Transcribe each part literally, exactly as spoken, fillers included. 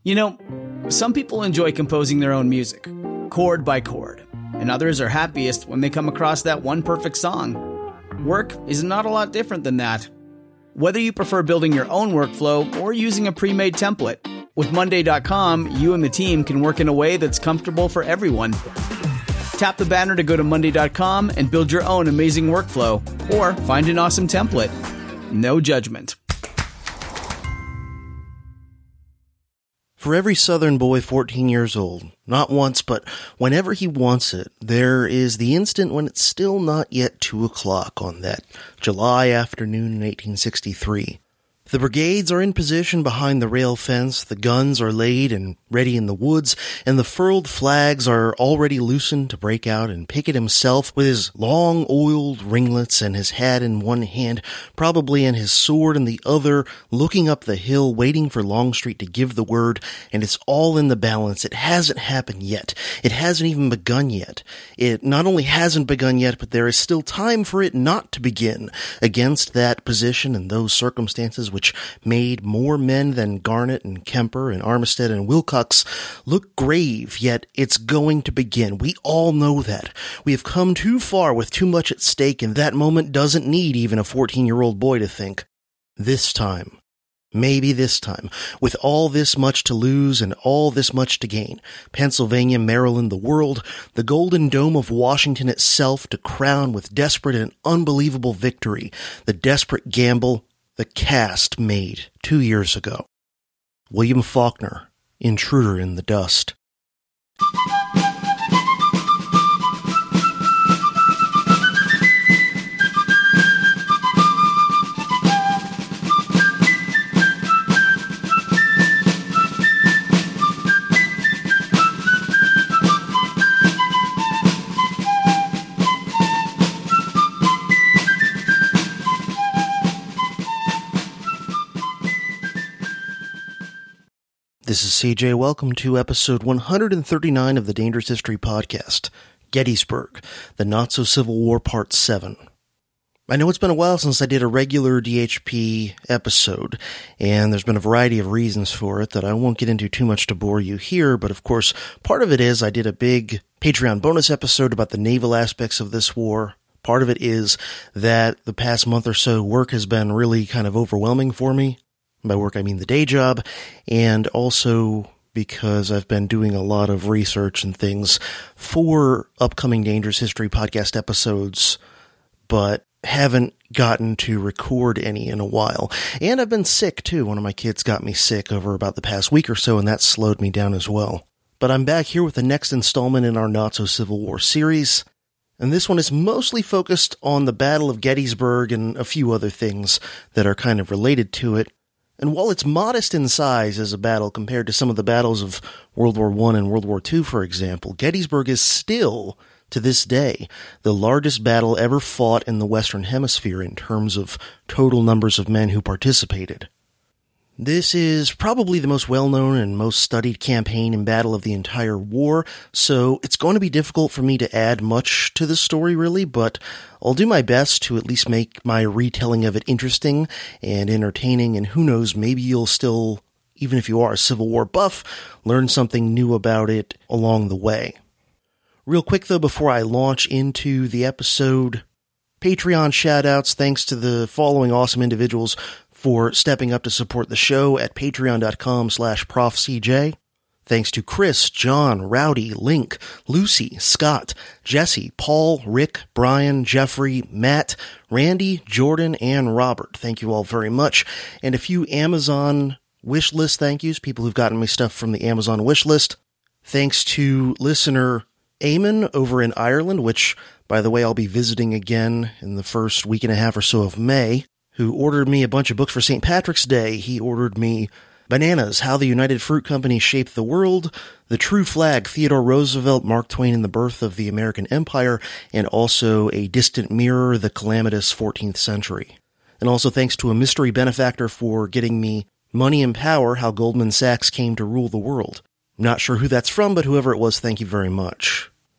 You know, some people enjoy composing their own music, chord by chord, and others are happiest when they come across that one perfect song. Work is not a lot different than that. Whether you prefer building your own workflow or using a pre-made template, with Monday dot com, you and the team can work in a way that's comfortable for everyone. Tap the banner to go to Monday dot com and build your own amazing workflow, or find an awesome template. No judgment. For every Southern boy fourteen years old, not once, but whenever he wants it, there is the instant when it's still not yet two o'clock on that July afternoon in eighteen sixty-three. The brigades are in position behind the rail fence, the guns are laid and ready in the woods, and the furled flags are already loosened to break out, and Pickett himself, with his long oiled ringlets and his hat in one hand, probably and his sword in the other, looking up the hill, waiting for Longstreet to give the word, and it's all in the balance. It hasn't happened yet. It hasn't even begun yet. It not only hasn't begun yet, but there is still time for it not to begin. Against that position and those circumstances which made more men than Garnett and Kemper and Armistead and Wilcox look grave, yet it's going to begin. We all know that. We have come too far with too much at stake, and that moment doesn't need even a fourteen-year-old boy to think. This time, maybe this time, with all this much to lose and all this much to gain, Pennsylvania, Maryland, the world, the Golden Dome of Washington itself to crown with desperate and unbelievable victory, the desperate gamble the cast made two years ago. William Faulkner, Intruder in the Dust. This is C J. Welcome to episode one hundred thirty-nine of the Dangerous History Podcast, Gettysburg, the Not-So-Civil War Part seven. I know it's been a while since I did a regular D H P episode, and there's been a variety of reasons for it that I won't get into too much to bore you here, but of course, part of it is I did a big Patreon bonus episode about the naval aspects of this war. Part of it is that the past month or so, work has been really kind of overwhelming for me. By work, I mean the day job, and also because I've been doing a lot of research and things for upcoming Dangerous History Podcast episodes, but haven't gotten to record any in a while. And I've been sick, too. One of my kids got me sick over about the past week or so, and that slowed me down as well. But I'm back here with the next installment in our Not-So-Civil War series, and this one is mostly focused on the Battle of Gettysburg and a few other things that are kind of related to it. And while it's modest in size as a battle compared to some of the battles of World War One and World War Two, for example, Gettysburg is still, to this day, the largest battle ever fought in the Western Hemisphere in terms of total numbers of men who participated. This is probably the most well-known and most studied campaign and battle of the entire war, so it's going to be difficult for me to add much to the story, really, but I'll do my best to at least make my retelling of it interesting and entertaining, and who knows, maybe you'll still, even if you are a Civil War buff, learn something new about it along the way. Real quick, though, before I launch into the episode, Patreon shoutouts, thanks to the following awesome individuals for stepping up to support the show at patreon.com slash profcj. Thanks to Chris, John, Rowdy, Link, Lucy, Scott, Jesse, Paul, Rick, Brian, Jeffrey, Matt, Randy, Jordan, and Robert. Thank you all very much. And a few Amazon wishlist thank yous, people who've gotten me stuff from the Amazon wishlist. Thanks to listener Eamon over in Ireland, which, by the way, I'll be visiting again in the first week and a half or so of May, who ordered me a bunch of books for Saint Patrick's Day. He ordered me Bananas, How the United Fruit Company Shaped the World, The True Flag, Theodore Roosevelt, Mark Twain and the Birth of the American Empire, and also A Distant Mirror, The Calamitous fourteenth Century. And also thanks to a mystery benefactor for getting me Money and Power, How Goldman Sachs Came to Rule the World. I'm not sure who that's from, but whoever it was, thank you very much.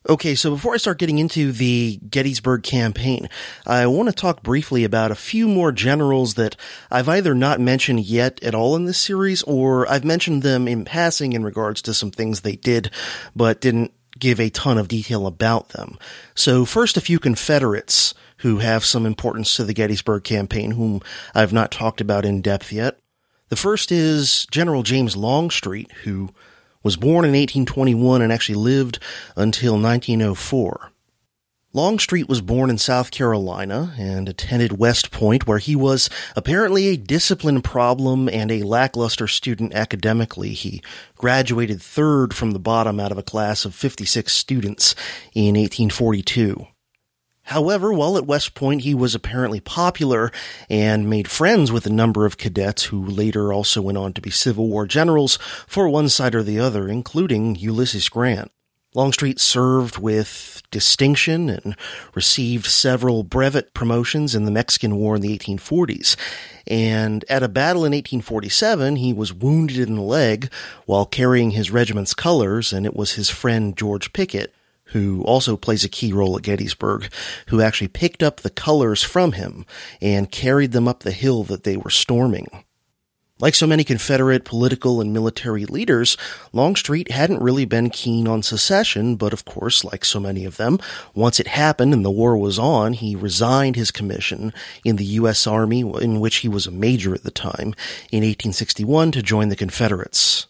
Okay, so before I start getting into the Gettysburg campaign, I want to talk briefly about a few more generals that I've either not mentioned yet at all in this series, or I've mentioned them in passing in regards to some things they did, but didn't give a ton of detail about them. So first, a few Confederates who have some importance to the Gettysburg campaign, whom I've not talked about in depth yet. The first is General James Longstreet, who was born in eighteen twenty-one and actually lived until nineteen oh four. Longstreet was born in South Carolina and attended West Point, where he was apparently a discipline problem and a lackluster student academically. He graduated third from the bottom out of a class of fifty-six students in eighteen forty-two. However, while at West Point, he was apparently popular and made friends with a number of cadets who later also went on to be Civil War generals for one side or the other, including Ulysses Grant. Longstreet served with distinction and received several brevet promotions in the Mexican War in the eighteen forties. And at a battle in eighteen forty-seven, he was wounded in the leg while carrying his regiment's colors, and it was his friend George Pickett, who also plays a key role at Gettysburg, who actually picked up the colors from him and carried them up the hill that they were storming. Like so many Confederate political and military leaders, Longstreet hadn't really been keen on secession, but of course, like so many of them, once it happened and the war was on, he resigned his commission in the U S Army, in which he was a major at the time, in eighteen sixty-one to join the Confederates.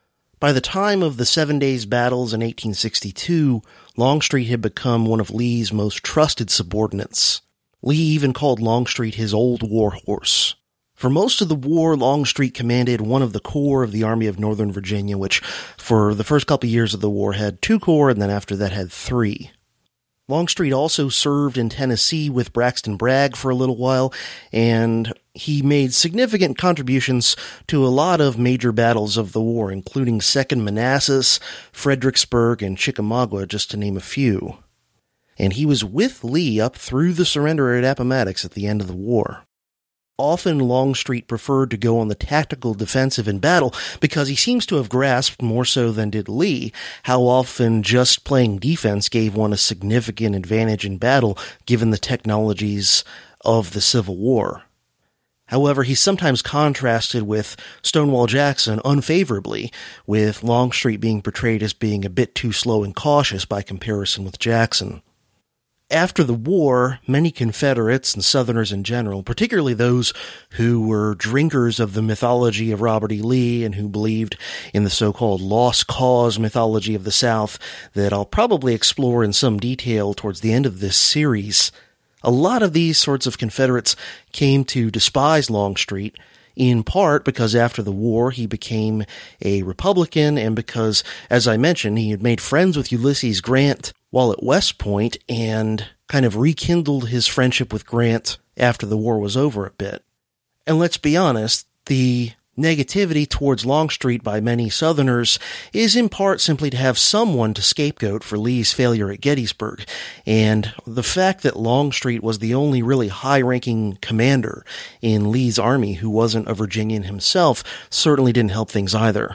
By the time of the Seven Days Battles in eighteen sixty-two, Longstreet had become one of Lee's most trusted subordinates. Lee even called Longstreet his old war horse. For most of the war, Longstreet commanded one of the corps of the Army of Northern Virginia, which for the first couple years of the war had two corps, and then after that had three. Longstreet also served in Tennessee with Braxton Bragg for a little while, and he made significant contributions to a lot of major battles of the war, including Second Manassas, Fredericksburg, and Chickamauga, just to name a few. And he was with Lee up through the surrender at Appomattox at the end of the war. Often Longstreet preferred to go on the tactical defensive in battle because he seems to have grasped, more so than did Lee, how often just playing defense gave one a significant advantage in battle given the technologies of the Civil War. However, he's sometimes contrasted with Stonewall Jackson unfavorably, with Longstreet being portrayed as being a bit too slow and cautious by comparison with Jackson. After the war, many Confederates and Southerners in general, particularly those who were drinkers of the mythology of Robert E. Lee and who believed in the so-called lost cause mythology of the South that I'll probably explore in some detail towards the end of this series, a lot of these sorts of Confederates came to despise Longstreet, in part because after the war he became a Republican and because, as I mentioned, he had made friends with Ulysses Grant while at West Point and kind of rekindled his friendship with Grant after the war was over a bit. And let's be honest, the negativity towards Longstreet by many Southerners is in part simply to have someone to scapegoat for Lee's failure at Gettysburg, and the fact that Longstreet was the only really high-ranking commander in Lee's army who wasn't a Virginian himself certainly didn't help things either.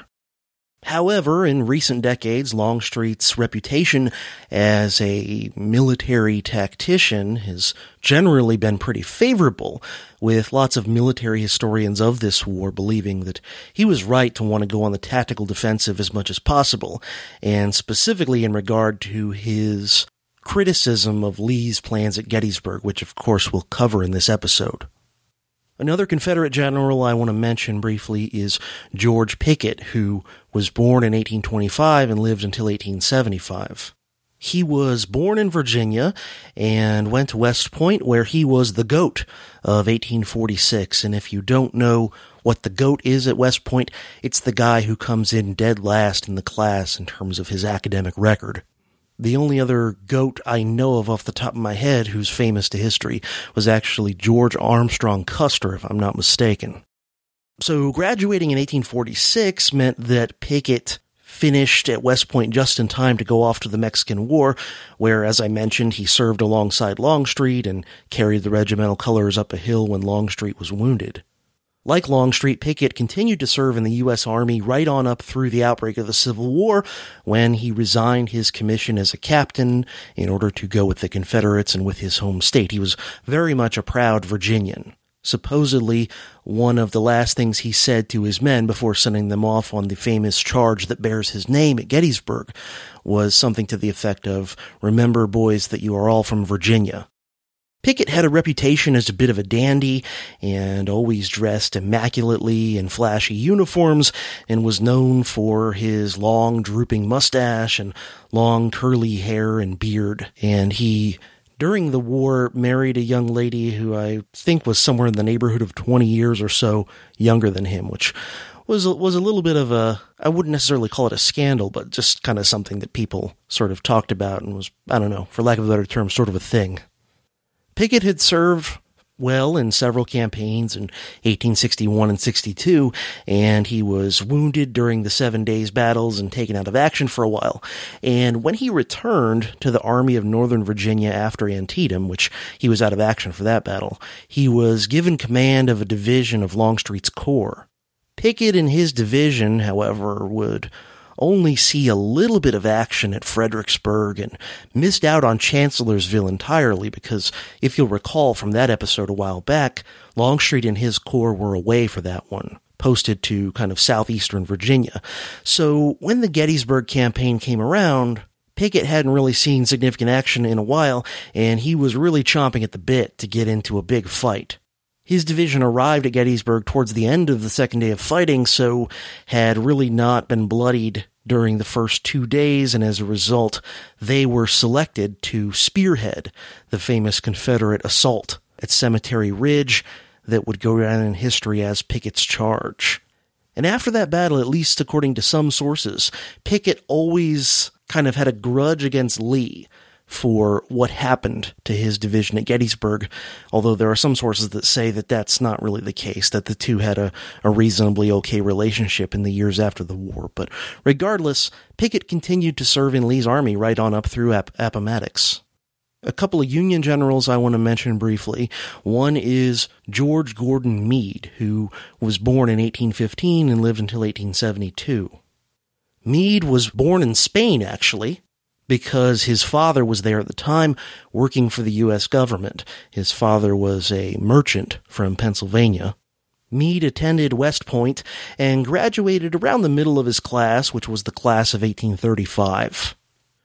However, in recent decades, Longstreet's reputation as a military tactician has generally been pretty favorable, with lots of military historians of this war believing that he was right to want to go on the tactical defensive as much as possible, and specifically in regard to his criticism of Lee's plans at Gettysburg, which of course we'll cover in this episode. Another Confederate general I want to mention briefly is George Pickett, who was born in eighteen twenty-five and lived until eighteen seventy-five. He was born in Virginia and went to West Point, where he was the GOAT of eighteen forty-six. And if you don't know what the GOAT is at West Point, it's the guy who comes in dead last in the class in terms of his academic record. The only other GOAT I know of off the top of my head who's famous to history was actually George Armstrong Custer, if I'm not mistaken. So graduating in eighteen forty-six meant that Pickett finished at West Point just in time to go off to the Mexican War, where, as I mentioned, he served alongside Longstreet and carried the regimental colors up a hill when Longstreet was wounded. Like Longstreet, Pickett continued to serve in the U S Army right on up through the outbreak of the Civil War, when he resigned his commission as a captain in order to go with the Confederates and with his home state. He was very much a proud Virginian. Supposedly, one of the last things he said to his men before sending them off on the famous charge that bears his name at Gettysburg was something to the effect of, "Remember, boys, that you are all from Virginia." Pickett had a reputation as a bit of a dandy and always dressed immaculately in flashy uniforms, and was known for his long drooping mustache and long curly hair and beard. And he, during the war, married a young lady who I think was somewhere in the neighborhood of twenty years or so younger than him, which was was a little bit of a, I wouldn't necessarily call it a scandal, but just kind of something that people sort of talked about and was, I don't know, for lack of a better term, sort of a thing. Pickett had served well in several campaigns in eighteen sixty-one and sixty-two, and he was wounded during the Seven Days battles and taken out of action for a while. And when he returned to the Army of Northern Virginia after Antietam, which he was out of action for that battle, he was given command of a division of Longstreet's corps. Pickett and his division, however, would only see a little bit of action at Fredericksburg and missed out on Chancellorsville entirely because, if you'll recall from that episode a while back, Longstreet and his corps were away for that one, posted to kind of southeastern Virginia. So when the Gettysburg campaign came around, Pickett hadn't really seen significant action in a while, and he was really chomping at the bit to get into a big fight. His division arrived at Gettysburg towards the end of the second day of fighting, so had really not been bloodied during the first two days, and as a result, they were selected to spearhead the famous Confederate assault at Cemetery Ridge that would go down in history as Pickett's Charge. And after that battle, at least according to some sources, Pickett always kind of had a grudge against Lee for what happened to his division at Gettysburg, although there are some sources that say that that's not really the case, that the two had a, a reasonably okay relationship in the years after the war. But regardless, Pickett continued to serve in Lee's army right on up through App- Appomattox. A couple of Union generals I want to mention briefly. One is George Gordon Meade, who was born in eighteen fifteen and lived until eighteen seventy-two. Meade was born in Spain, actually, because his father was there at the time working for the U S government. His father was a merchant from Pennsylvania. Meade attended West Point and graduated around the middle of his class, which was the class of eighteen thirty-five.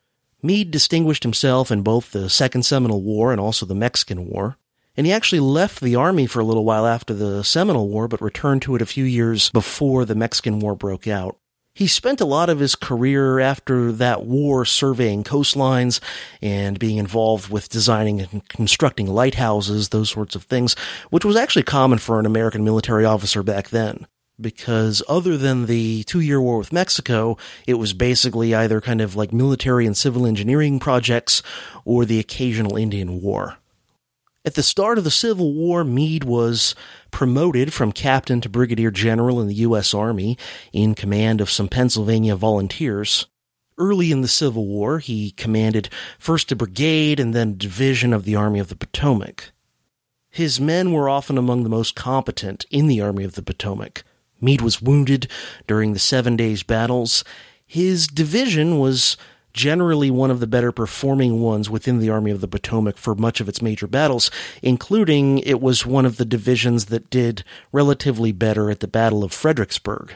Meade distinguished himself in both the Second Seminole War and also the Mexican War, and he actually left the Army for a little while after the Seminole War, but returned to it a few years before the Mexican War broke out. He spent a lot of his career after that war surveying coastlines and being involved with designing and constructing lighthouses, those sorts of things, which was actually common for an American military officer back then. Because other than the two-year war with Mexico, it was basically either kind of like military and civil engineering projects or the occasional Indian War. At the start of the Civil War, Meade was promoted from captain to brigadier general in the U S Army, in command of some Pennsylvania volunteers. Early in the Civil War, he commanded first a brigade and then a division of the Army of the Potomac. His men were often among the most competent in the Army of the Potomac. Meade was wounded during the Seven Days battles. His division was generally one of the better performing ones within the Army of the Potomac for much of its major battles, including it was one of the divisions that did relatively better at the Battle of Fredericksburg.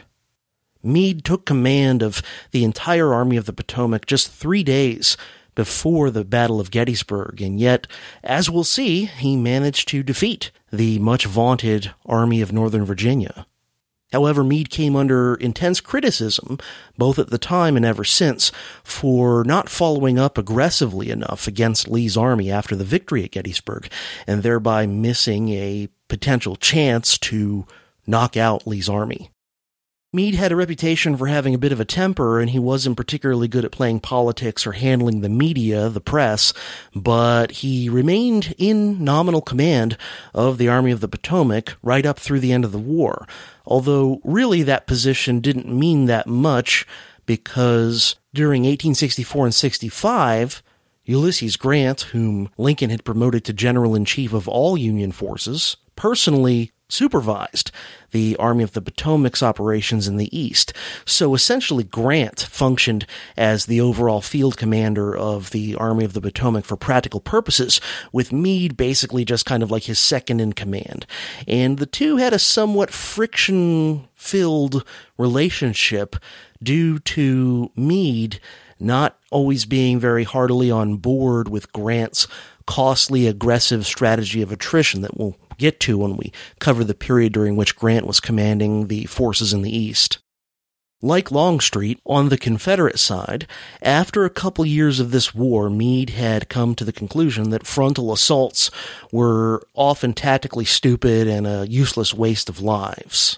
Meade took command of the entire Army of the Potomac just three days before the Battle of Gettysburg, and yet, as we'll see, he managed to defeat the much-vaunted Army of Northern Virginia. However, Meade came under intense criticism, both at the time and ever since, for not following up aggressively enough against Lee's army after the victory at Gettysburg, and thereby missing a potential chance to knock out Lee's army. Meade had a reputation for having a bit of a temper, and he wasn't particularly good at playing politics or handling the media, the press, but he remained in nominal command of the Army of the Potomac right up through the end of the war, although really that position didn't mean that much because during eighteen sixty-four and sixty-five, Ulysses Grant, whom Lincoln had promoted to General-in-Chief of all Union forces, personally supervised the Army of the Potomac's operations in the East. So essentially Grant functioned as the overall field commander of the Army of the Potomac for practical purposes, with Meade basically just kind of like his second in command. And the two had a somewhat friction-filled relationship due to Meade not always being very heartily on board with Grant's costly, aggressive strategy of attrition that we'll get to when we cover the period during which Grant was commanding the forces in the East. Like Longstreet, on the Confederate side, after a couple years of this war, Meade had come to the conclusion that frontal assaults were often tactically stupid and a useless waste of lives.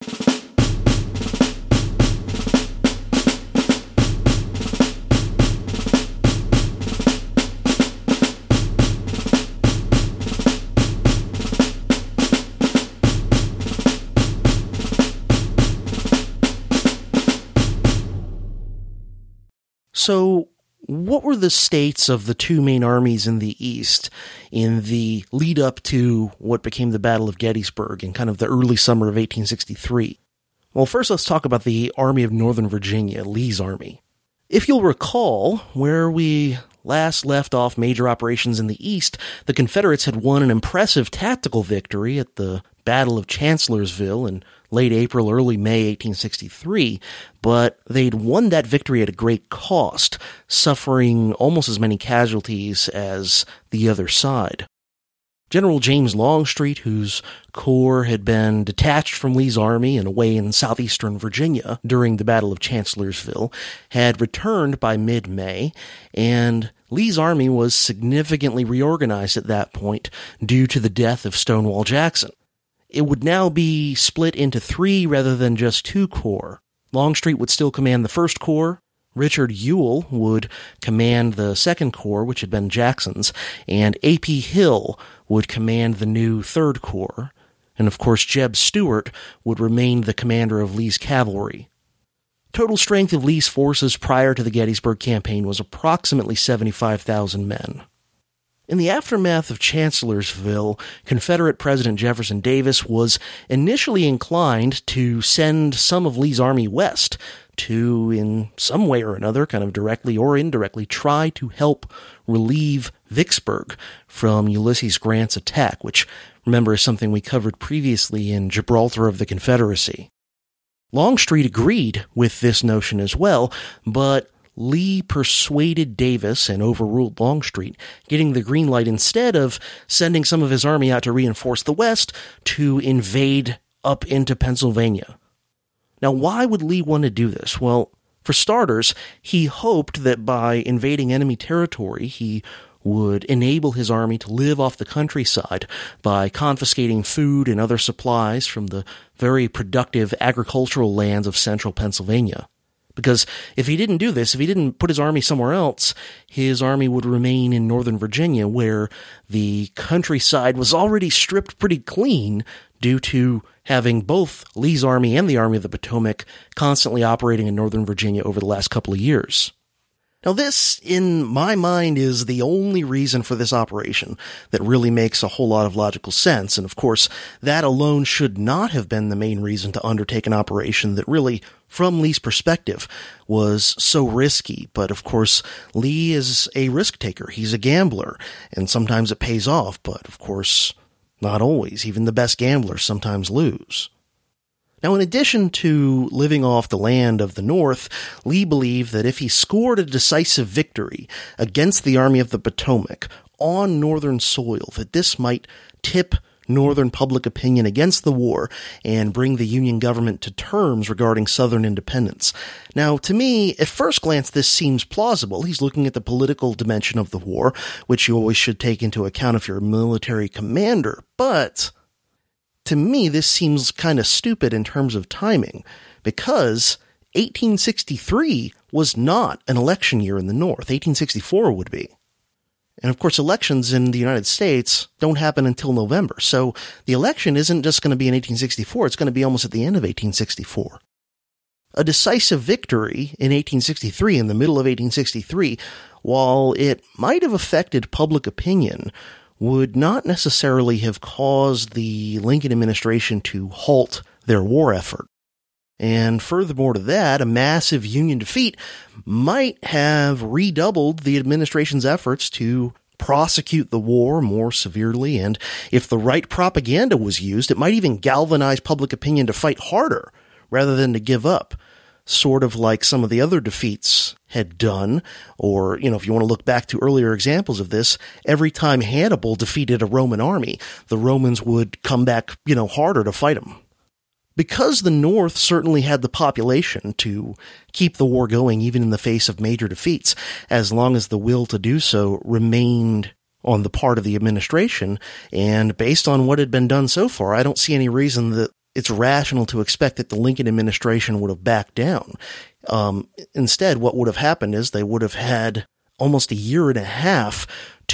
So, what were the states of the two main armies in the East in the lead up to what became the Battle of Gettysburg in kind of the early summer of eighteen sixty-three? Well, first let's talk about the Army of Northern Virginia, Lee's army. If you'll recall, where we last left off major operations in the East, the Confederates had won an impressive tactical victory at the Battle of Chancellorsville in late April, early May eighteen sixty-three, but they'd won that victory at a great cost, suffering almost as many casualties as the other side. General James Longstreet, whose corps had been detached from Lee's army and away in southeastern Virginia during the Battle of Chancellorsville, had returned by mid-May, and Lee's army was significantly reorganized at that point due to the death of Stonewall Jackson. It would now be split into three rather than just two corps. Longstreet would still command the first corps, Richard Ewell would command the second corps, which had been Jackson's, and A P Hill would command the new third corps, and of course Jeb Stuart would remain the commander of Lee's cavalry. Total strength of Lee's forces prior to the Gettysburg campaign was approximately seventy-five thousand men. In the aftermath of Chancellorsville, Confederate President Jefferson Davis was initially inclined to send some of Lee's army west to, in some way or another, kind of directly or indirectly, try to help relieve Vicksburg from Ulysses Grant's attack, which, remember, is something we covered previously in Gibraltar of the Confederacy. Longstreet agreed with this notion as well, but Lee persuaded Davis and overruled Longstreet, getting the green light instead of sending some of his army out to reinforce the West to invade up into Pennsylvania. Now, why would Lee want to do this? Well, for starters, he hoped that by invading enemy territory, he would enable his army to live off the countryside by confiscating food and other supplies from the very productive agricultural lands of central Pennsylvania. Because if he didn't do this, if he didn't put his army somewhere else, his army would remain in northern Virginia, where the countryside was already stripped pretty clean due to having both Lee's army and the Army of the Potomac constantly operating in northern Virginia over the last couple of years. Now this, in my mind, is the only reason for this operation that really makes a whole lot of logical sense, and of course, that alone should not have been the main reason to undertake an operation that really, from Lee's perspective, was so risky. But of course, Lee is a risk taker. He's a gambler, and sometimes it pays off, but of course, not always. Even the best gamblers sometimes lose. Now, in addition to living off the land of the North, Lee believed that if he scored a decisive victory against the Army of the Potomac on northern soil, that this might tip northern public opinion against the war and bring the Union government to terms regarding Southern independence. Now, to me, at first glance, this seems plausible. He's looking at the political dimension of the war, which you always should take into account if you're a military commander, but to me, this seems kind of stupid in terms of timing, because eighteen sixty-three was not an election year in the North. eighteen sixty-four would be. And of course, elections in the United States don't happen until November, so the election isn't just going to be in eighteen sixty-four, it's going to be almost at the end of eighteen sixty-four. A decisive victory in eighteen sixty-three, in the middle of eighteen sixty-three, while it might have affected public opinion, would not necessarily have caused the Lincoln administration to halt their war effort. And furthermore to that, a massive Union defeat might have redoubled the administration's efforts to prosecute the war more severely, and if the right propaganda was used, it might even galvanize public opinion to fight harder rather than to give up, sort of like some of the other defeats had done. Or, you know, if you want to look back to earlier examples of this, every time Hannibal defeated a Roman army, the Romans would come back, you know, harder to fight him. Because the North certainly had the population to keep the war going even in the face of major defeats, as long as the will to do so remained on the part of the administration, and based on what had been done so far, I don't see any reason that it's rational to expect that the Lincoln administration would have backed down. Um, instead, what would have happened is they would have had almost a year and a half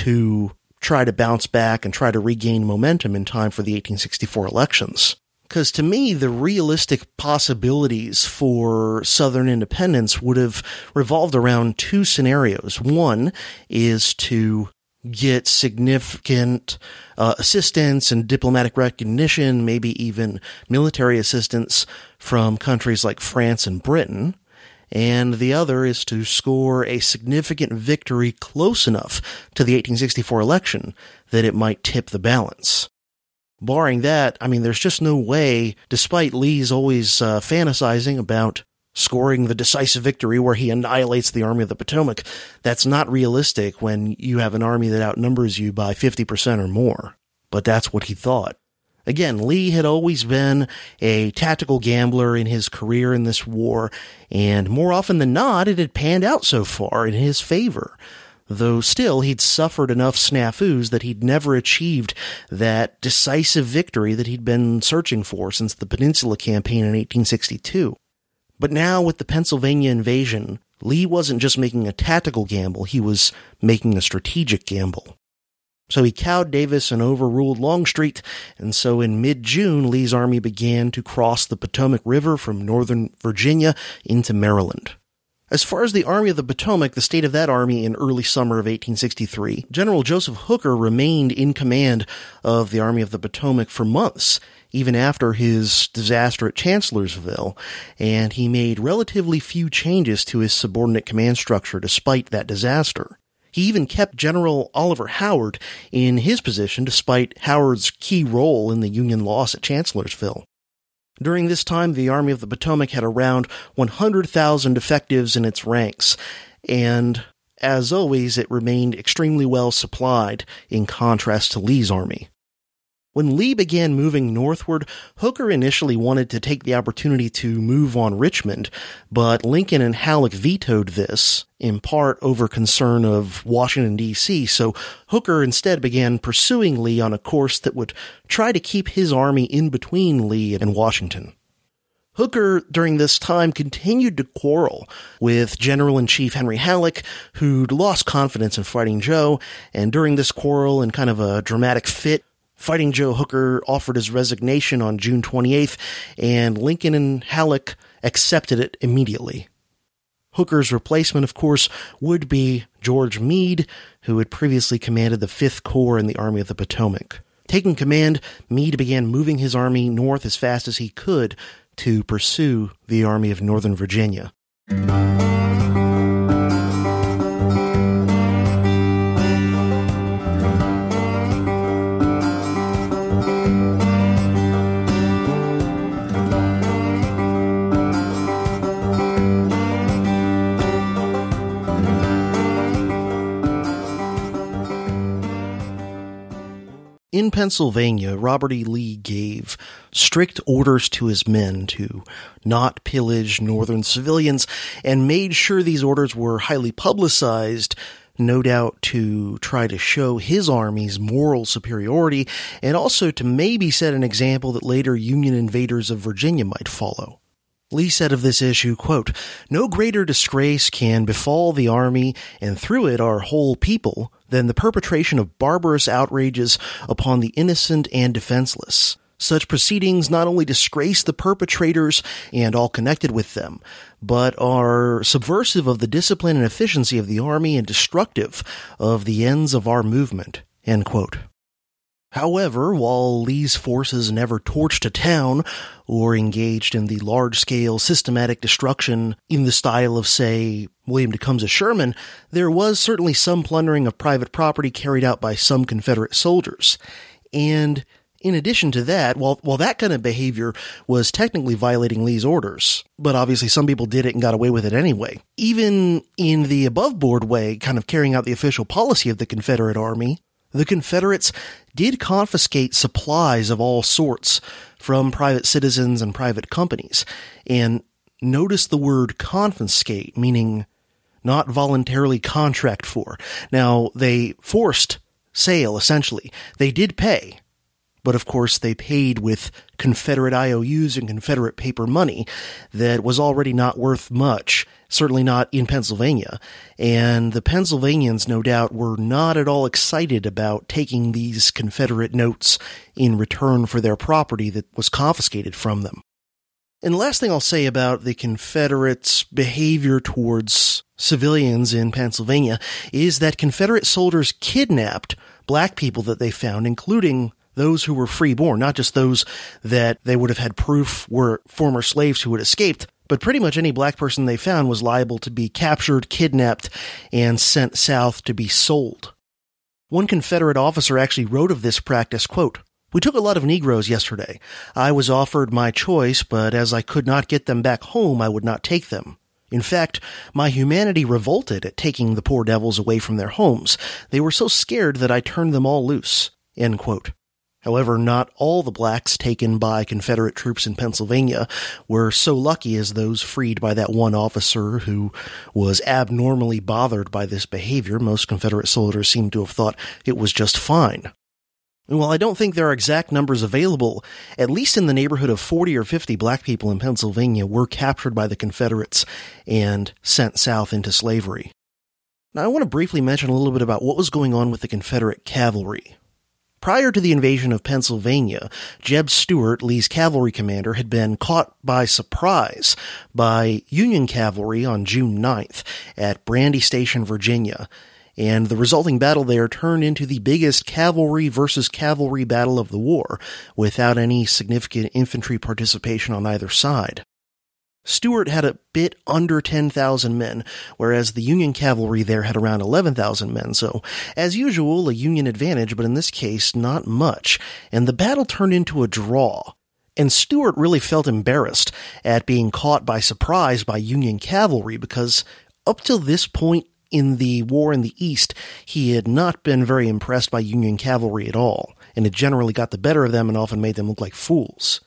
to try to bounce back and try to regain momentum in time for the eighteen sixty-four elections. Because to me, the realistic possibilities for Southern independence would have revolved around two scenarios. One is to get significant uh, assistance and diplomatic recognition, maybe even military assistance from countries like France and Britain. And the other is to score a significant victory close enough to the eighteen sixty-four election that it might tip the balance. Barring that, I mean, there's just no way, despite Lee's always uh, fantasizing about scoring the decisive victory where he annihilates the Army of the Potomac, that's not realistic when you have an army that outnumbers you by fifty percent or more. But that's what he thought. Again, Lee had always been a tactical gambler in his career in this war, and more often than not, it had panned out so far in his favor. Though still, he'd suffered enough snafus that he'd never achieved that decisive victory that he'd been searching for since the Peninsula Campaign in eighteen sixty-two. But now, with the Pennsylvania invasion, Lee wasn't just making a tactical gamble, he was making a strategic gamble. So he cowed Davis and overruled Longstreet, and so in mid-June, Lee's army began to cross the Potomac River from northern Virginia into Maryland. As far as the Army of the Potomac, the state of that army in early summer of eighteen sixty-three, General Joseph Hooker remained in command of the Army of the Potomac for months, even after his disaster at Chancellorsville, and he made relatively few changes to his subordinate command structure despite that disaster. He even kept General Oliver Howard in his position despite Howard's key role in the Union loss at Chancellorsville. During this time, the Army of the Potomac had around one hundred thousand effectives in its ranks, and, as always, it remained extremely well supplied, in contrast to Lee's army. When Lee began moving northward, Hooker initially wanted to take the opportunity to move on Richmond, but Lincoln and Halleck vetoed this, in part over concern of Washington, D C, so Hooker instead began pursuing Lee on a course that would try to keep his army in between Lee and Washington. Hooker, during this time, continued to quarrel with General-in-Chief Henry Halleck, who'd lost confidence in Fighting Joe, and during this quarrel, in kind of a dramatic fit, Fighting Joe Hooker offered his resignation on June twenty-eighth, and Lincoln and Halleck accepted it immediately. Hooker's replacement, of course, would be George Meade, who had previously commanded the Fifth Corps in the Army of the Potomac. Taking command, Meade began moving his army north as fast as he could to pursue the Army of Northern Virginia. In Pennsylvania, Robert E. Lee gave strict orders to his men to not pillage northern civilians and made sure these orders were highly publicized, no doubt to try to show his army's moral superiority and also to maybe set an example that later Union invaders of Virginia might follow. Lee said of this issue, quote, "No greater disgrace can befall the army, and through it our whole people, than the perpetration of barbarous outrages upon the innocent and defenseless. Such proceedings not only disgrace the perpetrators and all connected with them, but are subversive of the discipline and efficiency of the army and destructive of the ends of our movement." End quote. However, while Lee's forces never torched a town or engaged in the large-scale systematic destruction in the style of, say, William Tecumseh Sherman, there was certainly some plundering of private property carried out by some Confederate soldiers. And in addition to that, while, while that kind of behavior was technically violating Lee's orders, but obviously some people did it and got away with it anyway, even in the above-board way, kind of carrying out the official policy of the Confederate Army, the Confederates did confiscate supplies of all sorts from private citizens and private companies. And notice the word confiscate, meaning not voluntarily contract for. Now, they forced sale, essentially. They did pay, but of course they paid with Confederate I O Us and Confederate paper money that was already not worth much, certainly not in Pennsylvania. And the Pennsylvanians, no doubt, were not at all excited about taking these Confederate notes in return for their property that was confiscated from them. And the last thing I'll say about the Confederates' behavior towards civilians in Pennsylvania is that Confederate soldiers kidnapped black people that they found, including those who were freeborn, not just those that they would have had proof were former slaves who had escaped, but pretty much any black person they found was liable to be captured, kidnapped, and sent south to be sold. One Confederate officer actually wrote of this practice, quote, "We took a lot of Negroes yesterday. I was offered my choice, but as I could not get them back home, I would not take them. In fact, my humanity revolted at taking the poor devils away from their homes. They were so scared that I turned them all loose." End quote. However, not all the blacks taken by Confederate troops in Pennsylvania were so lucky as those freed by that one officer who was abnormally bothered by this behavior. Most Confederate soldiers seem to have thought it was just fine. And while I don't think there are exact numbers available, at least in the neighborhood of forty or fifty black people in Pennsylvania were captured by the Confederates and sent south into slavery. Now, I want to briefly mention a little bit about what was going on with the Confederate cavalry. Prior to the invasion of Pennsylvania, Jeb Stuart, Lee's cavalry commander, had been caught by surprise by Union cavalry on June ninth at Brandy Station, Virginia, and the resulting battle there turned into the biggest cavalry versus cavalry battle of the war, without any significant infantry participation on either side. Stuart had a bit under ten thousand men, whereas the Union cavalry there had around eleven thousand men, so, as usual, a Union advantage, but in this case, not much, and the battle turned into a draw. And Stuart really felt embarrassed at being caught by surprise by Union cavalry, because up till this point in the war in the East, he had not been very impressed by Union cavalry at all, and had generally got the better of them and often made them look like fools.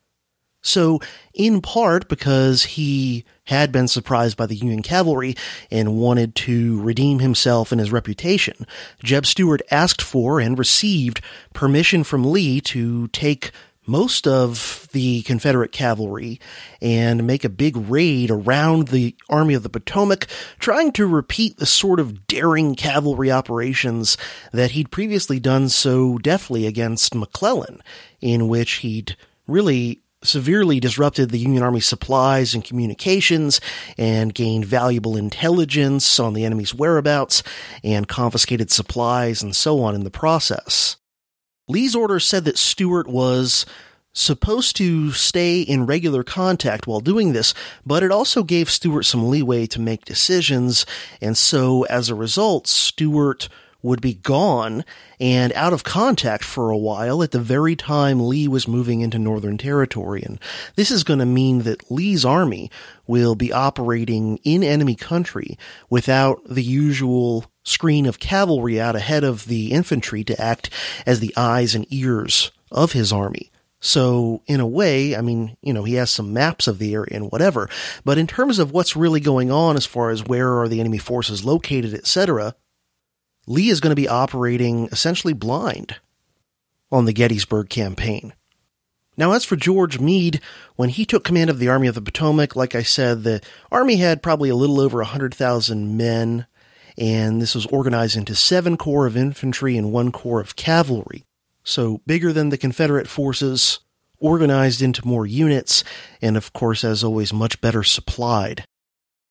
So, in part because he had been surprised by the Union cavalry and wanted to redeem himself and his reputation, Jeb Stuart asked for and received permission from Lee to take most of the Confederate cavalry and make a big raid around the Army of the Potomac, trying to repeat the sort of daring cavalry operations that he'd previously done so deftly against McClellan, in which he'd really severely disrupted the Union Army supplies and communications and gained valuable intelligence on the enemy's whereabouts and confiscated supplies and so on in the process. Lee's orders said that Stuart was supposed to stay in regular contact while doing this, but it also gave Stuart some leeway to make decisions, and so as a result, Stuart would be gone and out of contact for a while at the very time Lee was moving into Northern Territory. And this is going to mean that Lee's army will be operating in enemy country without the usual screen of cavalry out ahead of the infantry to act as the eyes and ears of his army. So, in a way, I mean, you know, he has some maps of the area and whatever, but in terms of what's really going on as far as where are the enemy forces located, et cetera, Lee is going to be operating essentially blind on the Gettysburg campaign. Now, as for George Meade, when he took command of the Army of the Potomac, like I said, the Army had probably a little over one hundred thousand men, and this was organized into seven corps of infantry and one corps of cavalry. So bigger than the Confederate forces, organized into more units, and of course, as always, much better supplied.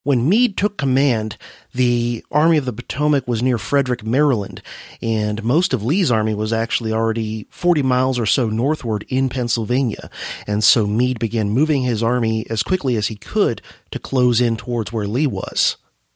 When Meade took command, the Army of the Potomac was near Frederick, Maryland, and most of Lee's army was actually already forty miles or so northward in Pennsylvania, and so Meade began moving his army as quickly as he could to close in towards where Lee was.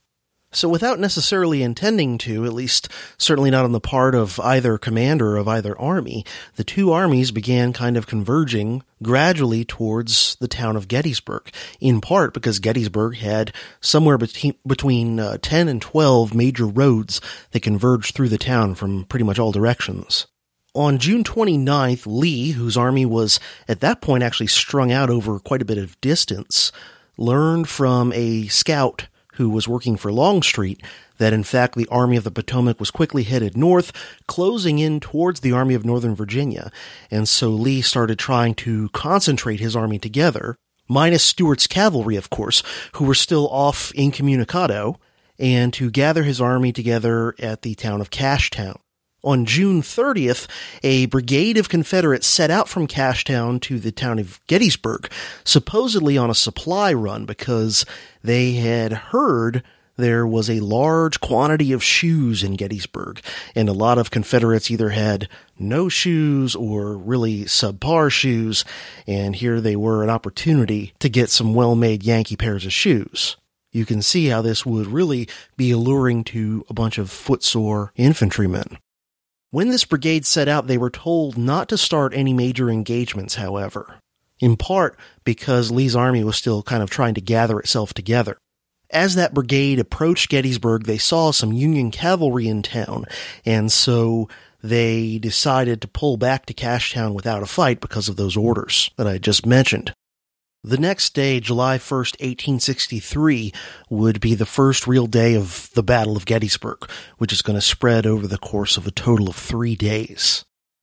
So without necessarily intending to, at least certainly not on the part of either commander of either army, the two armies began kind of converging gradually towards the town of Gettysburg, in part because Gettysburg had somewhere between, between uh, ten and twelve major roads that converged through the town from pretty much all directions. On June twenty-ninth, Lee, whose army was at that point actually strung out over quite a bit of distance, learned from a scout who was working for Longstreet that in fact the Army of the Potomac was quickly headed north, closing in towards the Army of Northern Virginia, and so Lee started trying to concentrate his army together, minus Stuart's cavalry, of course, who were still off incommunicado, and to gather his army together at the town of Cashtown. On June thirtieth, a brigade of Confederates set out from Cashtown to the town of Gettysburg, supposedly on a supply run because they had heard there was a large quantity of shoes in Gettysburg, and a lot of Confederates either had no shoes or really subpar shoes, and here they were, an opportunity to get some well-made Yankee pairs of shoes. You can see how this would really be alluring to a bunch of footsore infantrymen. When this brigade set out, they were told not to start any major engagements, however, in part because Lee's army was still kind of trying to gather itself together. As that brigade approached Gettysburg, they saw some Union cavalry in town, and so they decided to pull back to Cashtown without a fight because of those orders that I just mentioned. The next day, July first, eighteen sixty-three, would be the first real day of the Battle of Gettysburg, which is going to spread over the course of a total of three days.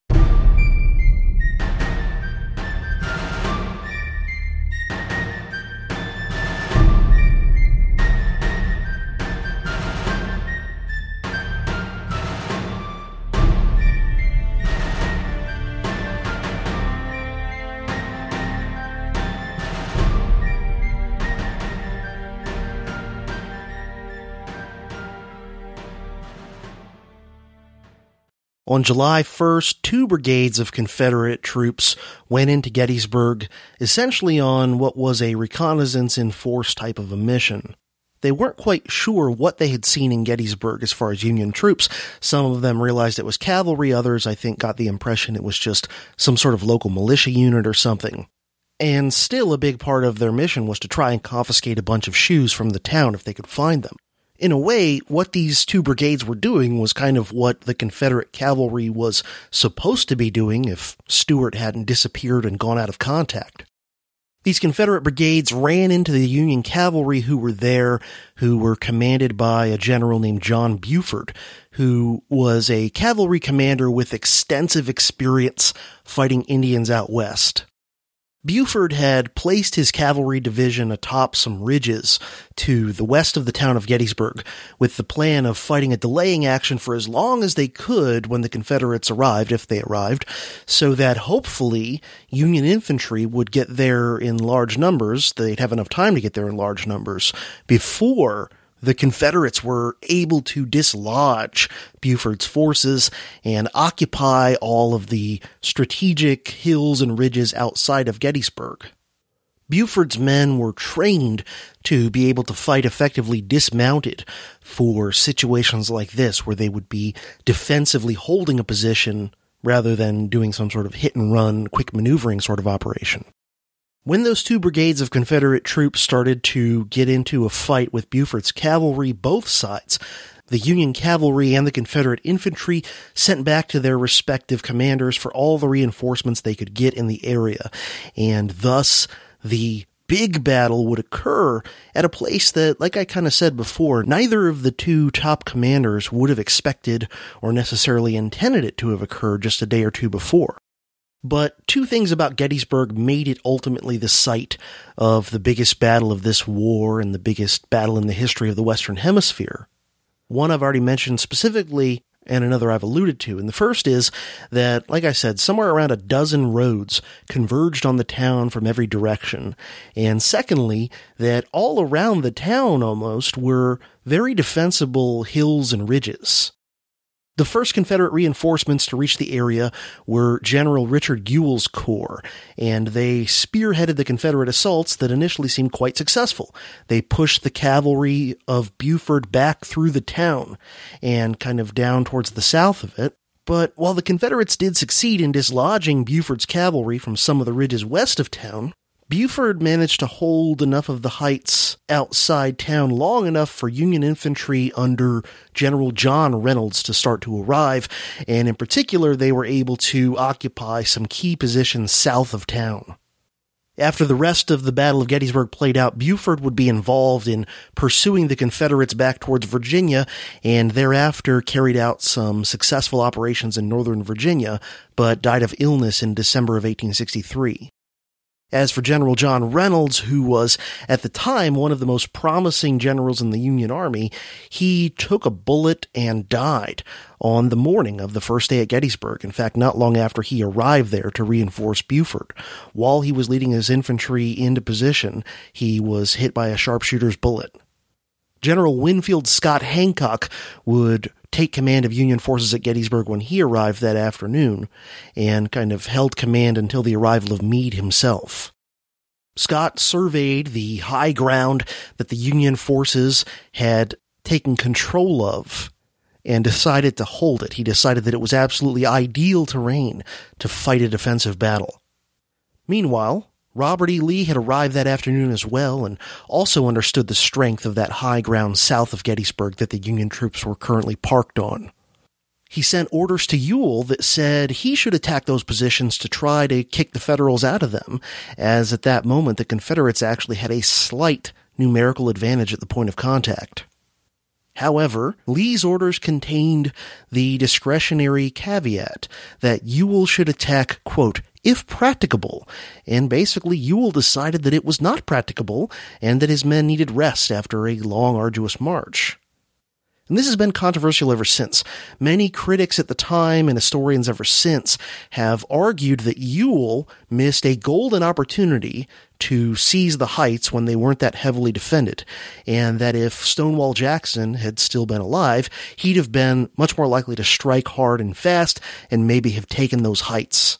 On July first, two brigades of Confederate troops went into Gettysburg, essentially on what was a reconnaissance in force type of a mission. They weren't quite sure what they had seen in Gettysburg as far as Union troops. Some of them realized it was cavalry, others, I think, got the impression it was just some sort of local militia unit or something. And still a big part of their mission was to try and confiscate a bunch of shoes from the town if they could find them. In a way, what these two brigades were doing was kind of what the Confederate cavalry was supposed to be doing if Stuart hadn't disappeared and gone out of contact. These Confederate brigades ran into the Union cavalry who were there, who were commanded by a general named John Buford, who was a cavalry commander with extensive experience fighting Indians out west. Buford had placed his cavalry division atop some ridges to the west of the town of Gettysburg with the plan of fighting a delaying action for as long as they could when the Confederates arrived, if they arrived, so that hopefully Union infantry would get there in large numbers, they'd have enough time to get there in large numbers, before the Confederates were able to dislodge Buford's forces and occupy all of the strategic hills and ridges outside of Gettysburg. Buford's men were trained to be able to fight effectively dismounted for situations like this, where they would be defensively holding a position rather than doing some sort of hit-and-run, quick maneuvering sort of operation. When those two brigades of Confederate troops started to get into a fight with Buford's cavalry, both sides, the Union cavalry and the Confederate infantry, sent back to their respective commanders for all the reinforcements they could get in the area, and thus the big battle would occur at a place that, like I kind of said before, neither of the two top commanders would have expected or necessarily intended it to have occurred just a day or two before. But two things about Gettysburg made it ultimately the site of the biggest battle of this war and the biggest battle in the history of the Western Hemisphere. One I've already mentioned specifically, and another I've alluded to. And the first is that, like I said, somewhere around a dozen roads converged on the town from every direction. And secondly, that all around the town almost were very defensible hills and ridges. The first Confederate reinforcements to reach the area were General Richard Ewell's corps, and they spearheaded the Confederate assaults that initially seemed quite successful. They pushed the cavalry of Buford back through the town and kind of down towards the south of it. But while the Confederates did succeed in dislodging Buford's cavalry from some of the ridges west of town, Buford managed to hold enough of the heights outside town long enough for Union infantry under General John Reynolds to start to arrive, and in particular, they were able to occupy some key positions south of town. After the rest of the Battle of Gettysburg played out, Buford would be involved in pursuing the Confederates back towards Virginia, and thereafter carried out some successful operations in northern Virginia, but died of illness in December of eighteen sixty-three. As for General John Reynolds, who was at the time one of the most promising generals in the Union Army, he took a bullet and died on the morning of the first day at Gettysburg. In fact, not long after he arrived there to reinforce Buford. While he was leading his infantry into position, he was hit by a sharpshooter's bullet. General Winfield Scott Hancock would take command of Union forces at Gettysburg when he arrived that afternoon, and kind of held command until the arrival of Meade himself. Scott surveyed the high ground that the Union forces had taken control of and decided to hold it. He decided that it was absolutely ideal terrain to fight a defensive battle. Meanwhile, Robert E. Lee had arrived that afternoon as well, and also understood the strength of that high ground south of Gettysburg that the Union troops were currently parked on. He sent orders to Ewell that said he should attack those positions to try to kick the Federals out of them, as at that moment the Confederates actually had a slight numerical advantage at the point of contact. However, Lee's orders contained the discretionary caveat that Ewell should attack, quote, if practicable, and basically Ewell decided that it was not practicable and that his men needed rest after a long, arduous march. And this has been controversial ever since. Many critics at the time and historians ever since have argued that Ewell missed a golden opportunity to seize the heights when they weren't that heavily defended, and that if Stonewall Jackson had still been alive, he'd have been much more likely to strike hard and fast and maybe have taken those heights.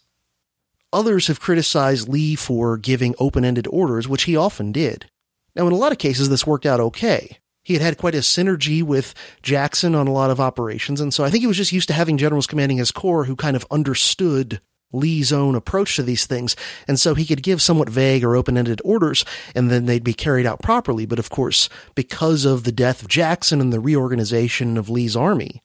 Others have criticized Lee for giving open-ended orders, which he often did. Now, in a lot of cases, this worked out okay. He had had quite a synergy with Jackson on a lot of operations, and so I think he was just used to having generals commanding his corps who kind of understood Lee's own approach to these things, and so he could give somewhat vague or open-ended orders, and then they'd be carried out properly. But of course, because of the death of Jackson and the reorganization of Lee's army,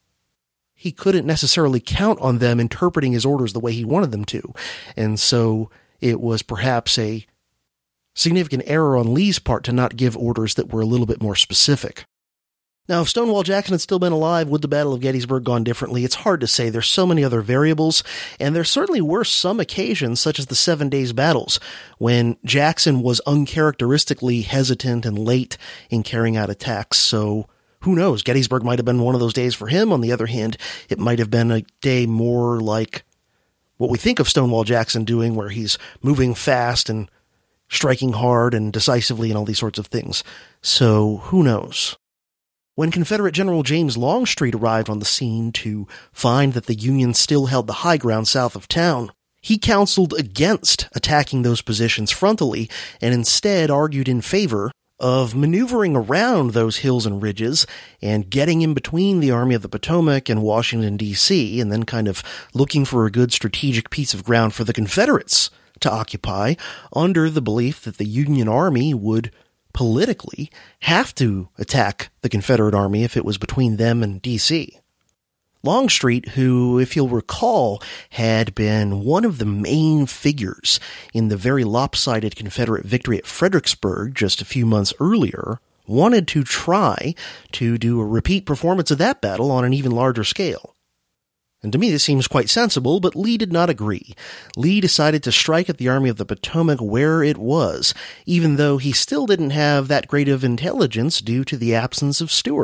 he couldn't necessarily count on them interpreting his orders the way he wanted them to. And so it was perhaps a significant error on Lee's part to not give orders that were a little bit more specific. Now, if Stonewall Jackson had still been alive, would the Battle of Gettysburg gone differently? It's hard to say. There's so many other variables, and there certainly were some occasions, such as the Seven Days Battles, when Jackson was uncharacteristically hesitant and late in carrying out attacks. So who knows? Gettysburg might have been one of those days for him. On the other hand, it might have been a day more like what we think of Stonewall Jackson doing, where he's moving fast and striking hard and decisively and all these sorts of things. So who knows? When Confederate General James Longstreet arrived on the scene to find that the Union still held the high ground south of town, he counseled against attacking those positions frontally and instead argued in favor of maneuvering around those hills and ridges and getting in between the Army of the Potomac and Washington, D C, and then kind of looking for a good strategic piece of ground for the Confederates to occupy, under the belief that the Union Army would politically have to attack the Confederate Army if it was between them and D C. Longstreet, who, if you'll recall, had been one of the main figures in the very lopsided Confederate victory at Fredericksburg just a few months earlier, wanted to try to do a repeat performance of that battle on an even larger scale. And to me, this seems quite sensible, but Lee did not agree. Lee decided to strike at the Army of the Potomac where it was, even though he still didn't have that great of intelligence due to the absence of Stuart.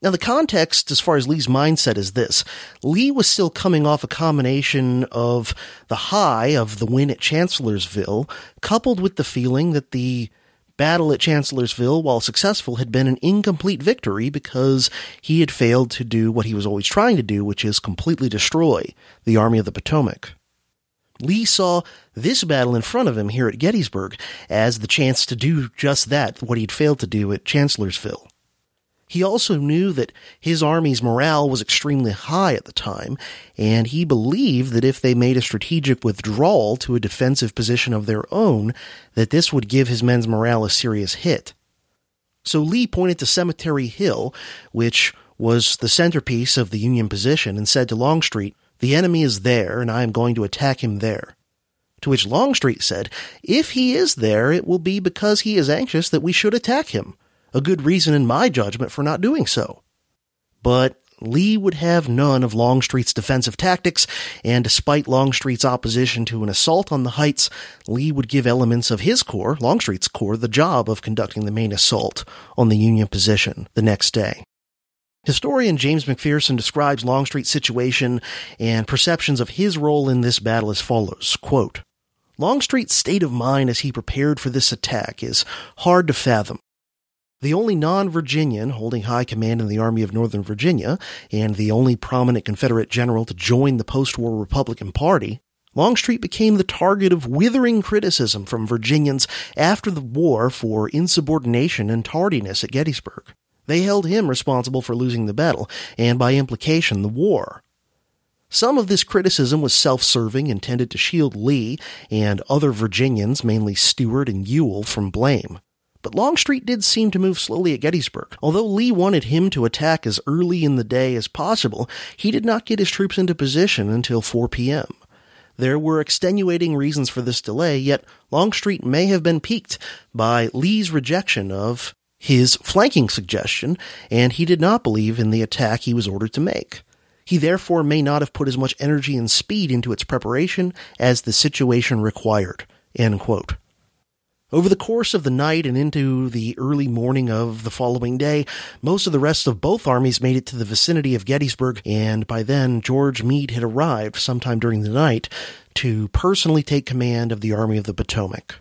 Now, the context as far as Lee's mindset is this. Lee was still coming off a combination of the high of the win at Chancellorsville, coupled with the feeling that the battle at Chancellorsville, while successful, had been an incomplete victory because he had failed to do what he was always trying to do, which is completely destroy the Army of the Potomac. Lee saw this battle in front of him here at Gettysburg as the chance to do just that, what he'd failed to do at Chancellorsville. He also knew that his army's morale was extremely high at the time, and he believed that if they made a strategic withdrawal to a defensive position of their own, that this would give his men's morale a serious hit. So Lee pointed to Cemetery Hill, which was the centerpiece of the Union position, and said to Longstreet, "The enemy is there, and I am going to attack him there." To which Longstreet said, "If he is there, it will be because he is anxious that we should attack him. A good reason in my judgment for not doing so." But Lee would have none of Longstreet's defensive tactics, and despite Longstreet's opposition to an assault on the heights, Lee would give elements of his corps, Longstreet's corps, the job of conducting the main assault on the Union position the next day. Historian James McPherson describes Longstreet's situation and perceptions of his role in this battle as follows, quote, "Longstreet's state of mind as he prepared for this attack is hard to fathom. The only non-Virginian holding high command in the Army of Northern Virginia, and the only prominent Confederate general to join the post-war Republican Party, Longstreet became the target of withering criticism from Virginians after the war for insubordination and tardiness at Gettysburg. They held him responsible for losing the battle, and by implication the war. Some of this criticism was self-serving, intended to shield Lee and other Virginians, mainly Stuart and Ewell, from blame. But Longstreet did seem to move slowly at Gettysburg. Although Lee wanted him to attack as early in the day as possible, he did not get his troops into position until four p.m. There were extenuating reasons for this delay, yet Longstreet may have been piqued by Lee's rejection of his flanking suggestion, and he did not believe in the attack he was ordered to make. He therefore may not have put as much energy and speed into its preparation as the situation required." End quote. Over the course of the night and into the early morning of the following day, most of the rest of both armies made it to the vicinity of Gettysburg, and by then George Meade had arrived sometime during the night to personally take command of the Army of the Potomac.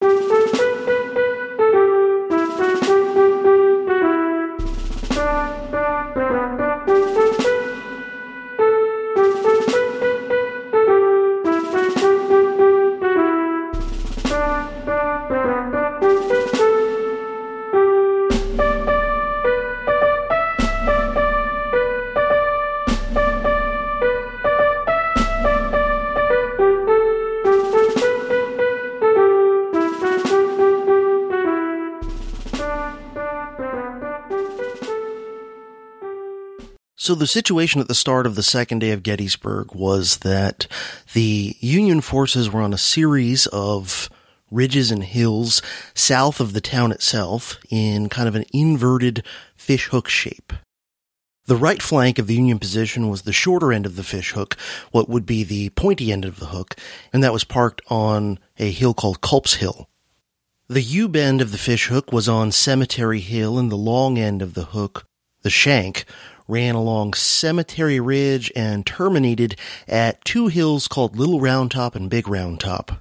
So the situation at the start of the second day of Gettysburg was that the Union forces were on a series of ridges and hills south of the town itself in kind of an inverted fishhook shape. The right flank of the Union position was the shorter end of the fishhook, what would be the pointy end of the hook, and that was parked on a hill called Culp's Hill. The U-bend of the fishhook was on Cemetery Hill, and the long end of the hook, the shank, ran along Cemetery Ridge and terminated at two hills called Little Round Top and Big Round Top.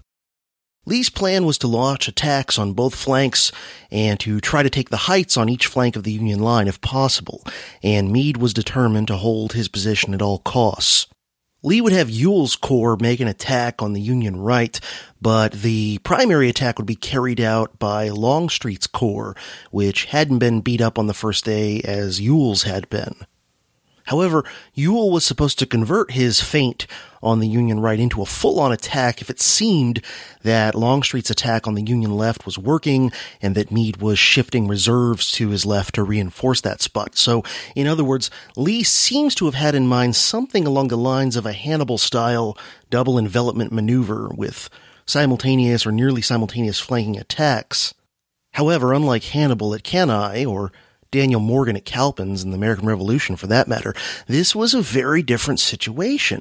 Lee's plan was to launch attacks on both flanks and to try to take the heights on each flank of the Union line if possible, and Meade was determined to hold his position at all costs. Lee would have Ewell's corps make an attack on the Union right, but the primary attack would be carried out by Longstreet's corps, which hadn't been beat up on the first day as Ewell's had been. However, Ewell was supposed to convert his feint on the Union right into a full-on attack if it seemed that Longstreet's attack on the Union left was working and that Meade was shifting reserves to his left to reinforce that spot. So, in other words, Lee seems to have had in mind something along the lines of a Hannibal-style double envelopment maneuver with simultaneous or nearly simultaneous flanking attacks. However, unlike Hannibal at Cannae, or Daniel Morgan at Cowpens in the American Revolution for that matter, this was a very different situation.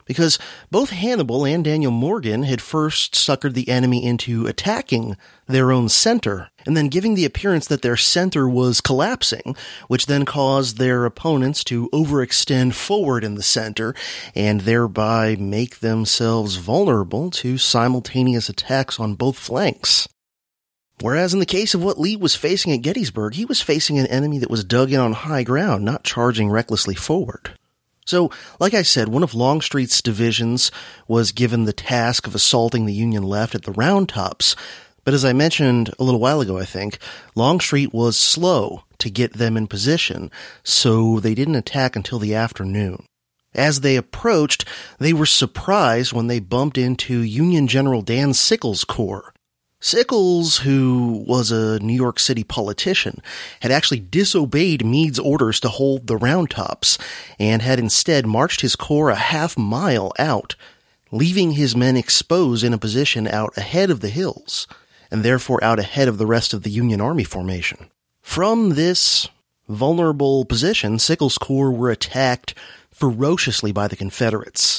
because both Hannibal and Daniel Morgan had first suckered the enemy into attacking their own center, and then giving the appearance that their center was collapsing, which then caused their opponents to overextend forward in the center, and thereby make themselves vulnerable to simultaneous attacks on both flanks. Whereas in the case of what Lee was facing at Gettysburg, he was facing an enemy that was dug in on high ground, not charging recklessly forward. So, like I said, one of Longstreet's divisions was given the task of assaulting the Union left at the Round Tops, but as I mentioned a little while ago, I think, Longstreet was slow to get them in position, so they didn't attack until the afternoon. As they approached, they were surprised when they bumped into Union General Dan Sickles' corps. Sickles, who was a New York City politician, had actually disobeyed Meade's orders to hold the Round Tops, and had instead marched his corps a half mile out, leaving his men exposed in a position out ahead of the hills, and therefore out ahead of the rest of the Union Army formation. From this vulnerable position, Sickles' corps were attacked ferociously by the Confederates.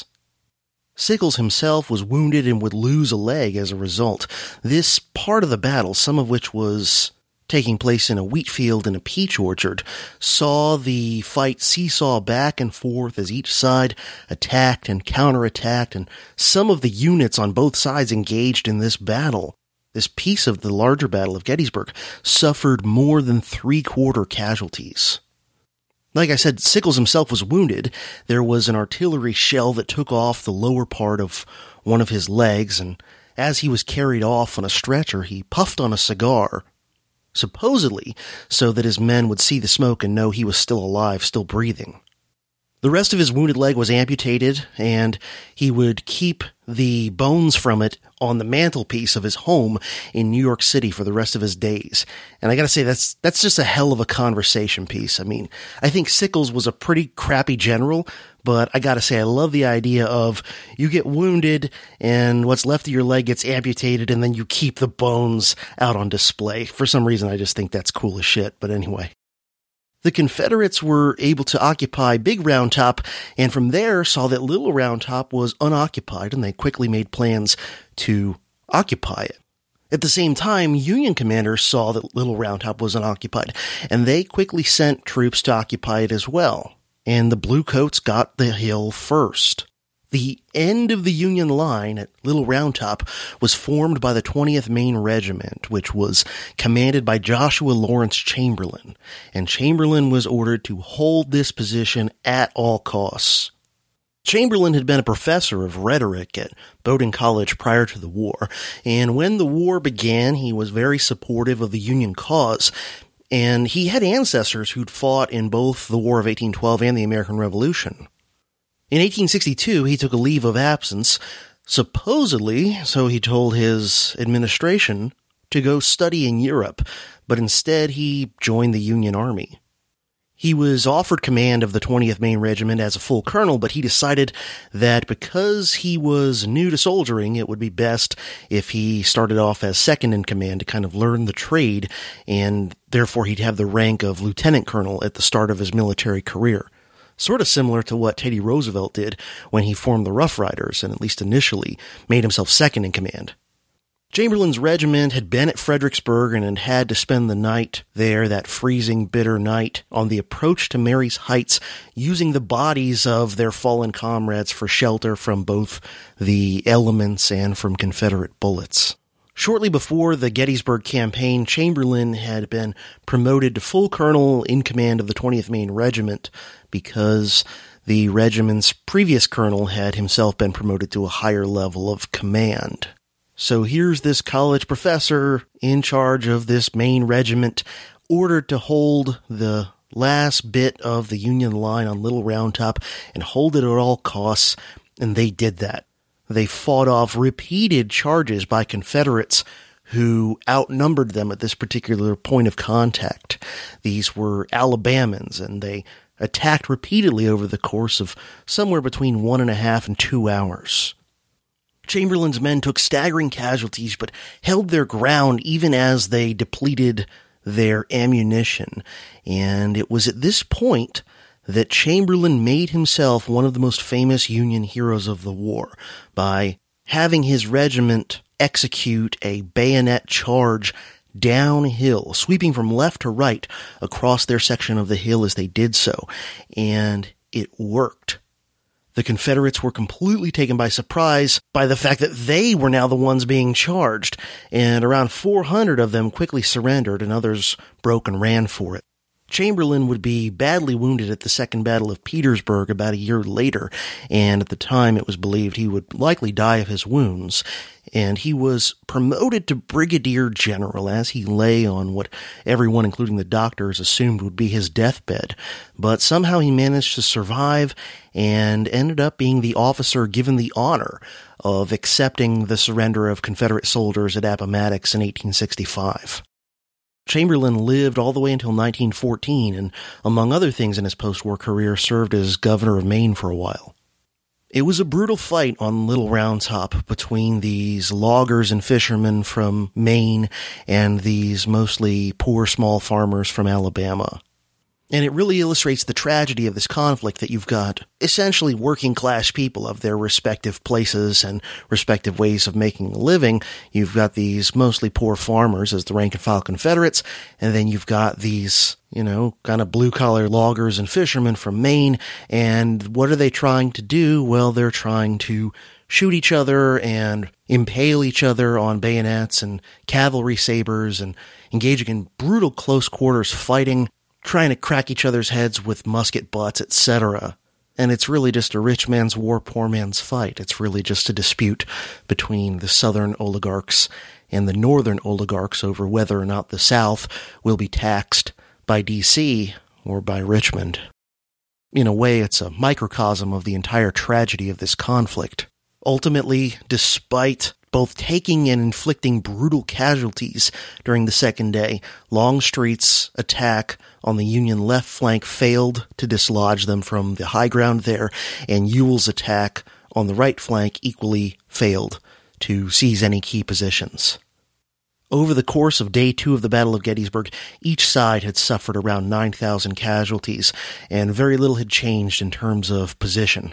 Sickles himself was wounded and would lose a leg as a result. This part of the battle, some of which was taking place in a wheat field and a peach orchard, saw the fight seesaw back and forth as each side attacked and counterattacked, and some of the units on both sides engaged in this battle, this piece of the larger Battle of Gettysburg, suffered more than three-quarter casualties. Like I said, Sickles himself was wounded. There was an artillery shell that took off the lower part of one of his legs, and as he was carried off on a stretcher, he puffed on a cigar, supposedly so that his men would see the smoke and know he was still alive, still breathing. The rest of his wounded leg was amputated, and he would keep the bones from it on the mantelpiece of his home in New York City for the rest of his days. And I gotta say, that's that's just a hell of a conversation piece. I mean, I think Sickles was a pretty crappy general, but I gotta say, I love the idea of you get wounded, and what's left of your leg gets amputated, and then you keep the bones out on display. For some reason, I just think that's cool as shit, but anyway. The Confederates were able to occupy Big Round Top, and from there saw that Little Round Top was unoccupied, and they quickly made plans to occupy it. At the same time, Union commanders saw that Little Round Top was unoccupied, and they quickly sent troops to occupy it as well, and the Bluecoats got the hill first. The end of the Union line at Little Round Top was formed by the twentieth Maine Regiment, which was commanded by Joshua Lawrence Chamberlain, and Chamberlain was ordered to hold this position at all costs. Chamberlain had been a professor of rhetoric at Bowdoin College prior to the war, and when the war began, he was very supportive of the Union cause, and he had ancestors who'd fought in both the War of eighteen twelve and the American Revolution. In eighteen sixty-two, he took a leave of absence, supposedly, so he told his administration, to go study in Europe, but instead he joined the Union Army. He was offered command of the twentieth Maine Regiment as a full colonel, but he decided that because he was new to soldiering, it would be best if he started off as second in command to kind of learn the trade, and therefore he'd have the rank of lieutenant colonel at the start of his military career. Sort of similar to what Teddy Roosevelt did when he formed the Rough Riders, and at least initially made himself second in command. Chamberlain's regiment had been at Fredericksburg and had had to spend the night there, that freezing, bitter night, on the approach to Marye's Heights, using the bodies of their fallen comrades for shelter from both the elements and from Confederate bullets. Shortly before the Gettysburg campaign, Chamberlain had been promoted to full colonel in command of the twentieth Maine Regiment because the regiment's previous colonel had himself been promoted to a higher level of command. So here's this college professor in charge of this Maine regiment, ordered to hold the last bit of the Union line on Little Round Top and hold it at all costs, and they did that. They fought off repeated charges by Confederates who outnumbered them at this particular point of contact. These were Alabamans, and they attacked repeatedly over the course of somewhere between one and a half and two hours. Chamberlain's men took staggering casualties, but held their ground even as they depleted their ammunition, and it was at this point that Chamberlain made himself one of the most famous Union heroes of the war by having his regiment execute a bayonet charge downhill, sweeping from left to right across their section of the hill as they did so, and it worked. The Confederates were completely taken by surprise by the fact that they were now the ones being charged, and around four hundred of them quickly surrendered and others broke and ran for it. Chamberlain would be badly wounded at the Second Battle of Petersburg about a year later, and at the time it was believed he would likely die of his wounds, and he was promoted to brigadier general as he lay on what everyone, including the doctors, assumed would be his deathbed. But somehow he managed to survive and ended up being the officer given the honor of accepting the surrender of Confederate soldiers at Appomattox in eighteen sixty-five. Chamberlain lived all the way until nineteen fourteen, and among other things in his post-war career, served as governor of Maine for a while. It was a brutal fight on Little Round Top between these loggers and fishermen from Maine and these mostly poor small farmers from Alabama. And it really illustrates the tragedy of this conflict that you've got essentially working class people of their respective places and respective ways of making a living. You've got these mostly poor farmers as the rank and file Confederates, and then you've got these, you know, kind of blue collar loggers and fishermen from Maine. And what are they trying to do? Well, they're trying to shoot each other and impale each other on bayonets and cavalry sabers and engaging in brutal close quarters fighting, trying to crack each other's heads with musket butts, et cetera. And it's really just a rich man's war, poor man's fight. It's really just a dispute between the southern oligarchs and the northern oligarchs over whether or not the South will be taxed by D C or by Richmond. In a way, it's a microcosm of the entire tragedy of this conflict. Ultimately, despite both taking and inflicting brutal casualties during the second day, Longstreet's attack on the Union left flank failed to dislodge them from the high ground there, and Ewell's attack on the right flank equally failed to seize any key positions. Over the course of day two of the Battle of Gettysburg, each side had suffered around nine thousand casualties, and very little had changed in terms of position.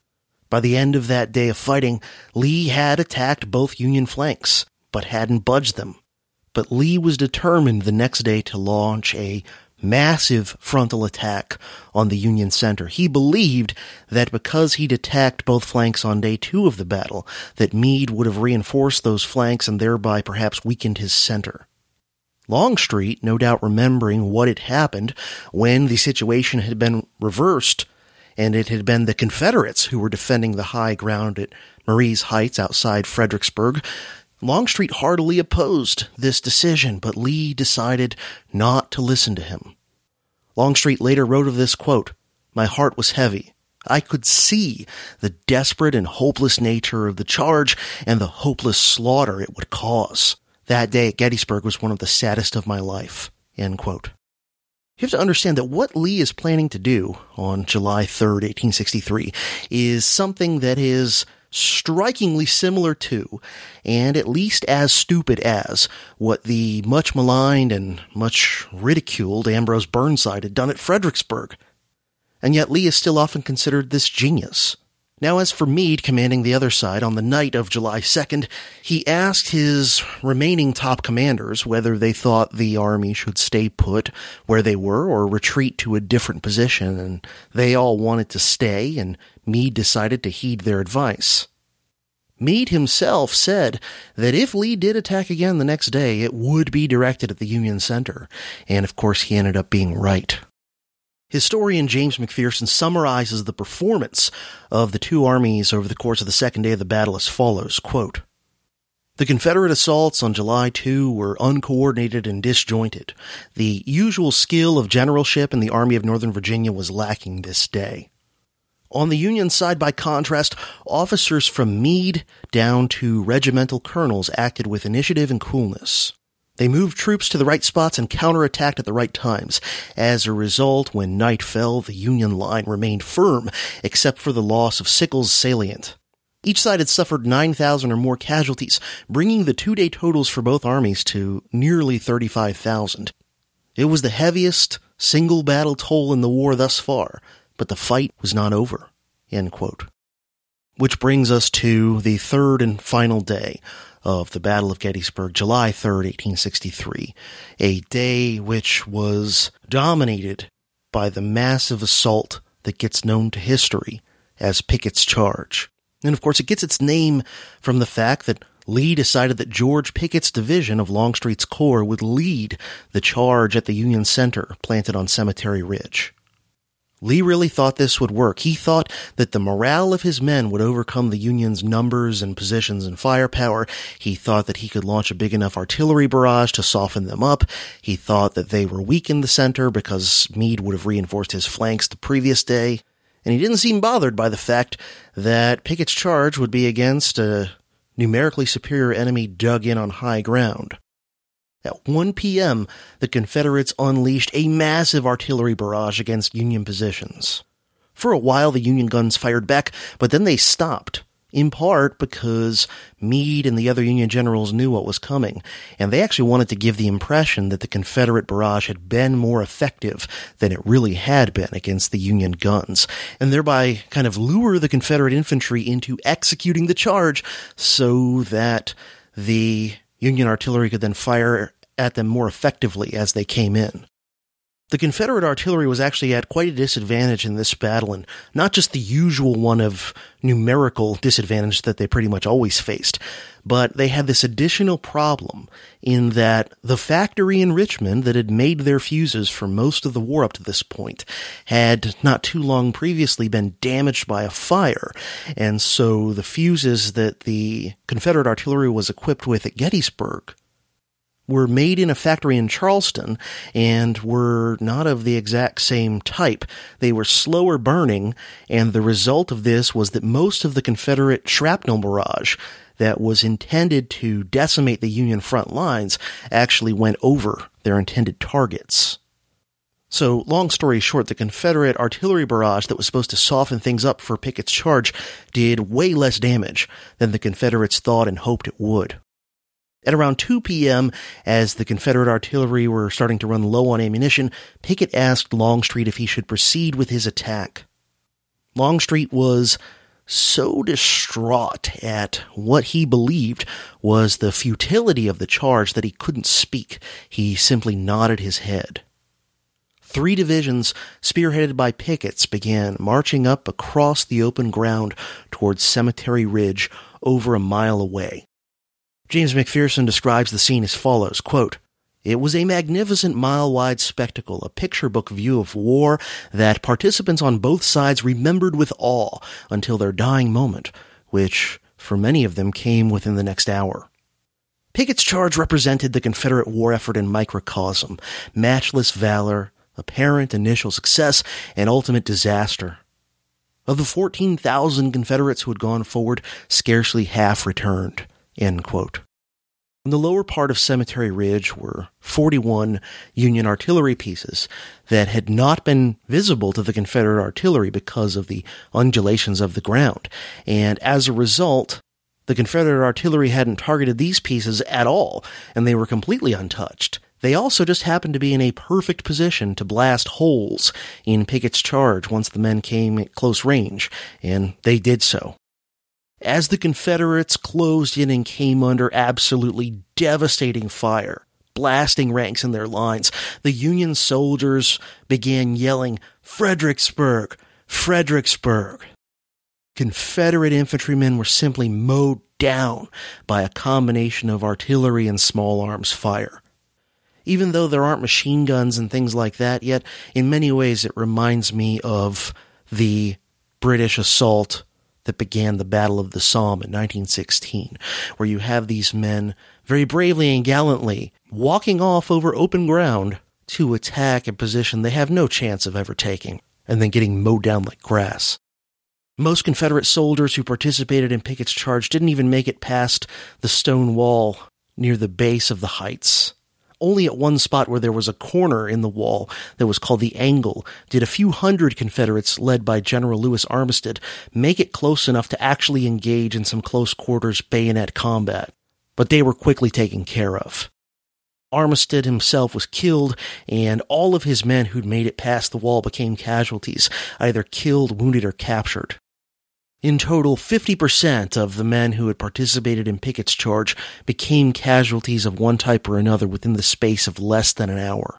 By the end of that day of fighting, Lee had attacked both Union flanks, but hadn't budged them. But Lee was determined the next day to launch a massive frontal attack on the Union center. He believed that because he'd attacked both flanks on day two of the battle, that Meade would have reinforced those flanks and thereby perhaps weakened his center. Longstreet, no doubt remembering what had happened when the situation had been reversed, and it had been the Confederates who were defending the high ground at Marye's Heights outside Fredericksburg, Longstreet heartily opposed this decision, but Lee decided not to listen to him. Longstreet later wrote of this, quote, "My heart was heavy. I could see the desperate and hopeless nature of the charge and the hopeless slaughter it would cause. That day at Gettysburg was one of the saddest of my life." End quote. You have to understand that what Lee is planning to do on July third, eighteen sixty-three, is something that is strikingly similar to, and at least as stupid as, what the much maligned and much ridiculed Ambrose Burnside had done at Fredericksburg. And yet Lee is still often considered this genius. Now, as for Meade commanding the other side, on the night of July second, he asked his remaining top commanders whether they thought the army should stay put where they were or retreat to a different position, and they all wanted to stay, and Meade decided to heed their advice. Meade himself said that if Lee did attack again the next day, it would be directed at the Union center, and of course he ended up being right. Historian James McPherson summarizes the performance of the two armies over the course of the second day of the battle as follows, quote, "The Confederate assaults on July second were uncoordinated and disjointed. The usual skill of generalship in the Army of Northern Virginia was lacking this day. On the Union side, by contrast, officers from Meade down to regimental colonels acted with initiative and coolness. They moved troops to the right spots and counterattacked at the right times. As a result, when night fell, the Union line remained firm, except for the loss of Sickles' salient. Each side had suffered nine thousand or more casualties, bringing the two-day totals for both armies to nearly thirty-five thousand. It was the heaviest single battle toll in the war thus far, but the fight was not over, end quote. Which brings us to the third and final day of the Battle of Gettysburg, July third, eighteen sixty-three, a day which was dominated by the massive assault that gets known to history as Pickett's Charge. And of course, it gets its name from the fact that Lee decided that George Pickett's division of Longstreet's Corps would lead the charge at the Union Center planted on Cemetery Ridge. Lee really thought this would work. He thought that the morale of his men would overcome the Union's numbers and positions and firepower. He thought that he could launch a big enough artillery barrage to soften them up. He thought that they were weak in the center because Meade would have reinforced his flanks the previous day. And he didn't seem bothered by the fact that Pickett's charge would be against a numerically superior enemy dug in on high ground. At one p.m., the Confederates unleashed a massive artillery barrage against Union positions. For a while, the Union guns fired back, but then they stopped, in part because Meade and the other Union generals knew what was coming, and they actually wanted to give the impression that the Confederate barrage had been more effective than it really had been against the Union guns, and thereby kind of lure the Confederate infantry into executing the charge so that the Union artillery could then fire at them more effectively as they came in. The Confederate artillery was actually at quite a disadvantage in this battle, and not just the usual one of numerical disadvantage that they pretty much always faced, but they had this additional problem in that the factory in Richmond that had made their fuses for most of the war up to this point had not too long previously been damaged by a fire, and so the fuses that the Confederate artillery was equipped with at Gettysburg were made in a factory in Charleston and were not of the exact same type. They were slower burning, and the result of this was that most of the Confederate shrapnel barrage that was intended to decimate the Union front lines actually went over their intended targets. So, long story short, the Confederate artillery barrage that was supposed to soften things up for Pickett's charge did way less damage than the Confederates thought and hoped it would. At around two p.m., as the Confederate artillery were starting to run low on ammunition, Pickett asked Longstreet if he should proceed with his attack. Longstreet was so distraught at what he believed was the futility of the charge that he couldn't speak. He simply nodded his head. Three divisions, spearheaded by Pickett's, began marching up across the open ground towards Cemetery Ridge, over a mile away. James McPherson describes the scene as follows, quote, "It was a magnificent mile-wide spectacle, a picture book view of war that participants on both sides remembered with awe until their dying moment, which, for many of them, came within the next hour." Pickett's charge represented the Confederate war effort in microcosm, matchless valor, apparent initial success, and ultimate disaster. Of the fourteen thousand Confederates who had gone forward, scarcely half returned. End quote. In the lower part of Cemetery Ridge were forty-one Union artillery pieces that had not been visible to the Confederate artillery because of the undulations of the ground, and as a result, the Confederate artillery hadn't targeted these pieces at all, and they were completely untouched. They also just happened to be in a perfect position to blast holes in Pickett's charge once the men came at close range, and they did so. As the Confederates closed in and came under absolutely devastating fire, blasting ranks in their lines, the Union soldiers began yelling, "Fredericksburg! Fredericksburg!" Confederate infantrymen were simply mowed down by a combination of artillery and small arms fire. Even though there aren't machine guns and things like that yet, in many ways it reminds me of the British assault that began the Battle of the Somme in nineteen sixteen, where you have these men very bravely and gallantly walking off over open ground to attack a position they have no chance of ever taking, and then getting mowed down like grass. Most Confederate soldiers who participated in Pickett's charge didn't even make it past the stone wall near the base of the heights. Only at one spot where there was a corner in the wall that was called the Angle did a few hundred Confederates, led by General Lewis Armistead, make it close enough to actually engage in some close-quarters bayonet combat. But they were quickly taken care of. Armistead himself was killed, and all of his men who'd made it past the wall became casualties, either killed, wounded, or captured. In total, fifty percent of the men who had participated in Pickett's charge became casualties of one type or another within the space of less than an hour.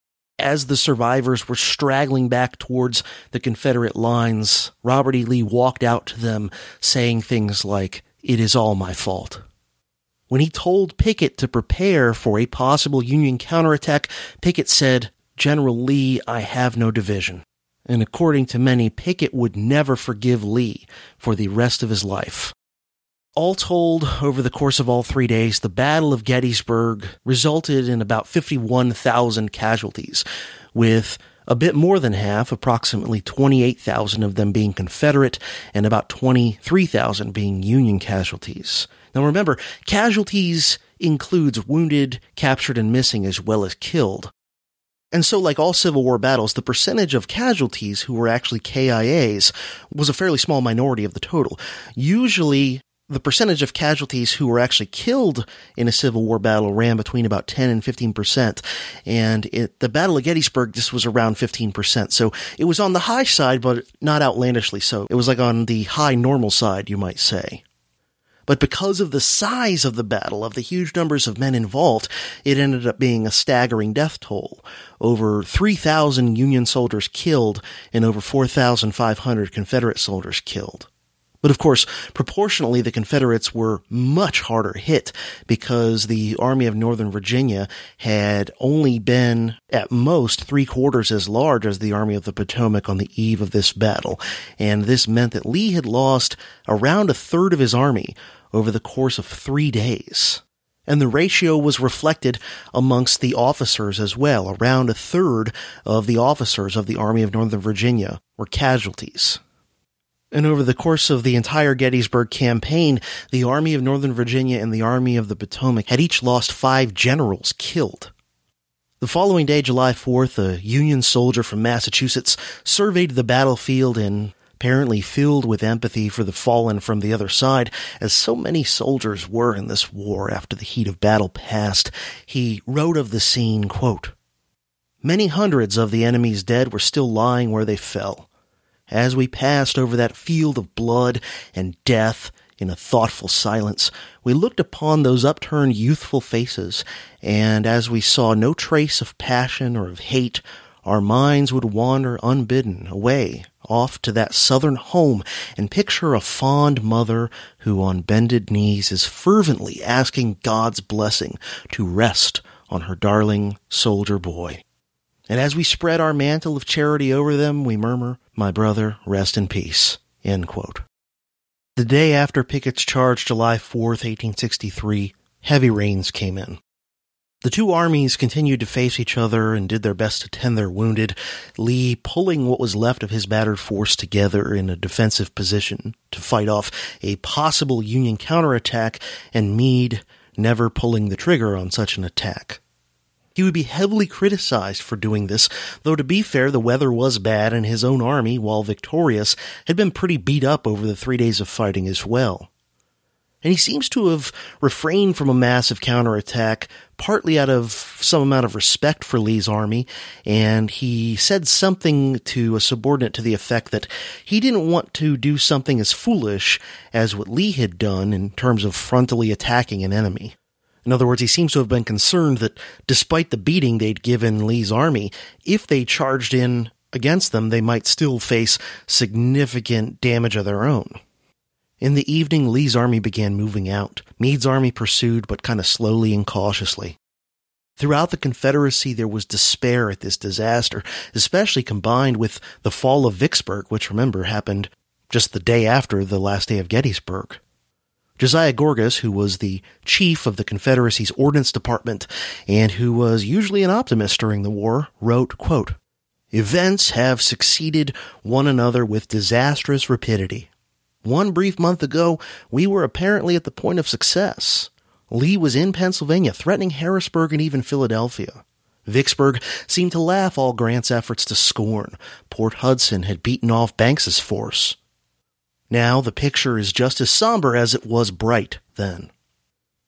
As the survivors were straggling back towards the Confederate lines, Robert E. Lee walked out to them, saying things like, "It is all my fault." When he told Pickett to prepare for a possible Union counterattack, Pickett said, "General Lee, I have no division." And according to many, Pickett would never forgive Lee for the rest of his life. All told, over the course of all three days, the Battle of Gettysburg resulted in about fifty-one thousand casualties, with a bit more than half, approximately twenty-eight thousand of them being Confederate and about twenty-three thousand being Union casualties. Now remember, casualties includes wounded, captured, and missing as well as killed. And so, like all Civil War battles, the percentage of casualties who were actually K I As was a fairly small minority of the total. Usually, the percentage of casualties who were actually killed in a Civil War battle ran between about ten and fifteen percent. And at the Battle of Gettysburg, this was around fifteen percent. So it was on the high side, but not outlandishly so. It was like on the high normal side, you might say. But because of the size of the battle, of the huge numbers of men involved, it ended up being a staggering death toll. Over three thousand Union soldiers killed and over four thousand five hundred Confederate soldiers killed. But of course, proportionally, the Confederates were much harder hit because the Army of Northern Virginia had only been at most three quarters as large as the Army of the Potomac on the eve of this battle. And this meant that Lee had lost around a third of his army over the course of three days. And the ratio was reflected amongst the officers as well. Around a third of the officers of the Army of Northern Virginia were casualties. And over the course of the entire Gettysburg campaign, the Army of Northern Virginia and the Army of the Potomac had each lost five generals killed. The following day, July fourth, a Union soldier from Massachusetts surveyed the battlefield and, apparently filled with empathy for the fallen from the other side, as so many soldiers were in this war after the heat of battle passed, he wrote of the scene, quote, "Many hundreds of the enemy's dead were still lying where they fell. As we passed over that field of blood and death in a thoughtful silence, we looked upon those upturned youthful faces, and as we saw no trace of passion or of hate, our minds would wander unbidden away off to that southern home and picture a fond mother who on bended knees is fervently asking God's blessing to rest on her darling soldier boy. And as we spread our mantle of charity over them, we murmur, 'My brother, rest in peace.'" End quote. The day after Pickett's charge, July fourth, eighteen sixty-three, heavy rains came in. The two armies continued to face each other and did their best to tend their wounded, Lee pulling what was left of his battered force together in a defensive position to fight off a possible Union counterattack, and Meade never pulling the trigger on such an attack. He would be heavily criticized for doing this, though to be fair, the weather was bad and his own army, while victorious, had been pretty beat up over the three days of fighting as well. And he seems to have refrained from a massive counterattack, partly out of some amount of respect for Lee's army, and he said something to a subordinate to the effect that he didn't want to do something as foolish as what Lee had done in terms of frontally attacking an enemy. In other words, he seems to have been concerned that despite the beating they'd given Lee's army, if they charged in against them, they might still face significant damage of their own. In the evening, Lee's army began moving out. Meade's army pursued, but kind of slowly and cautiously. Throughout the Confederacy, there was despair at this disaster, especially combined with the fall of Vicksburg, which, remember, happened just the day after the last day of Gettysburg. Josiah Gorgas, who was the chief of the Confederacy's Ordnance Department and who was usually an optimist during the war, wrote, quote, "Events have succeeded one another with disastrous rapidity. One brief month ago, we were apparently at the point of success. Lee was in Pennsylvania, threatening Harrisburg and even Philadelphia. Vicksburg seemed to laugh all Grant's efforts to scorn. Port Hudson had beaten off Banks's force. Now the picture is just as somber as it was bright then.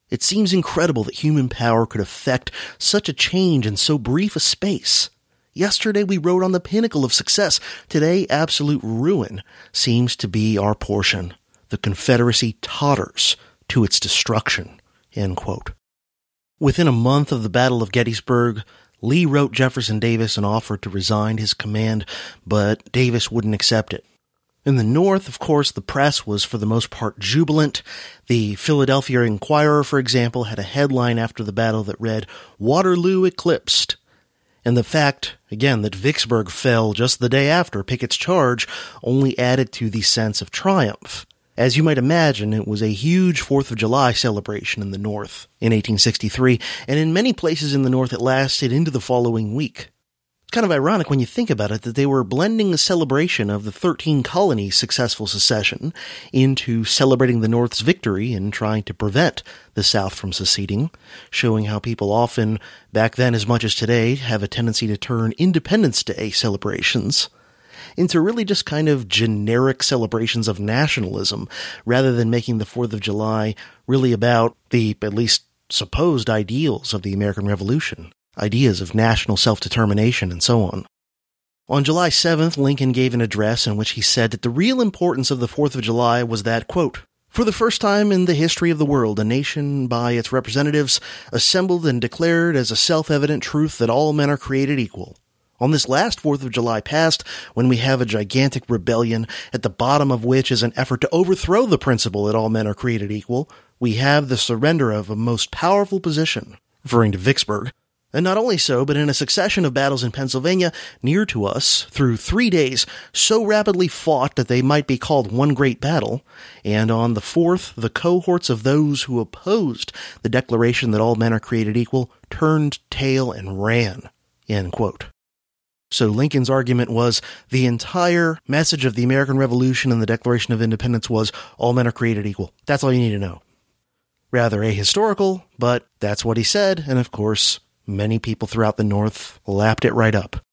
It seems incredible that human power could effect such a change in so brief a space. Yesterday we rode on the pinnacle of success. Today, absolute ruin seems to be our portion. The Confederacy totters to its destruction." End quote. Within a month of the Battle of Gettysburg, Lee wrote Jefferson Davis and offered to resign his command, but Davis wouldn't accept it. In the North, of course, the press was for the most part jubilant. The Philadelphia Inquirer, for example, had a headline after the battle that read, "Waterloo Eclipsed." And the fact, again, that Vicksburg fell just the day after Pickett's charge only added to the sense of triumph. As you might imagine, it was a huge fourth of July celebration in the North in eighteen sixty-three, and in many places in the North it lasted into the following week. It's kind of ironic when you think about it that they were blending the celebration of the thirteen colonies' successful secession into celebrating the North's victory and trying to prevent the South from seceding, showing how people often, back then as much as today, have a tendency to turn Independence Day celebrations into really just kind of generic celebrations of nationalism, rather than making the fourth of July really about the, at least supposed, ideals of the American Revolution, ideas of national self-determination and so on. On July seventh, Lincoln gave an address in which he said that the real importance of the fourth of July was that, quote, "For the first time in the history of the world, a nation by its representatives assembled and declared as a self-evident truth that all men are created equal. On this last fourth of July past, when we have a gigantic rebellion, at the bottom of which is an effort to overthrow the principle that all men are created equal, we have the surrender of a most powerful position," referring to Vicksburg. And not only so, but in a succession of battles in Pennsylvania, near to us, through three days, so rapidly fought that they might be called one great battle, and on the fourth, the cohorts of those who opposed the declaration that all men are created equal turned tail and ran. End quote. So Lincoln's argument was the entire message of the American Revolution and the Declaration of Independence was all men are created equal. That's all you need to know. Rather ahistorical, but that's what he said, and of course, many people throughout the North lapped it right up.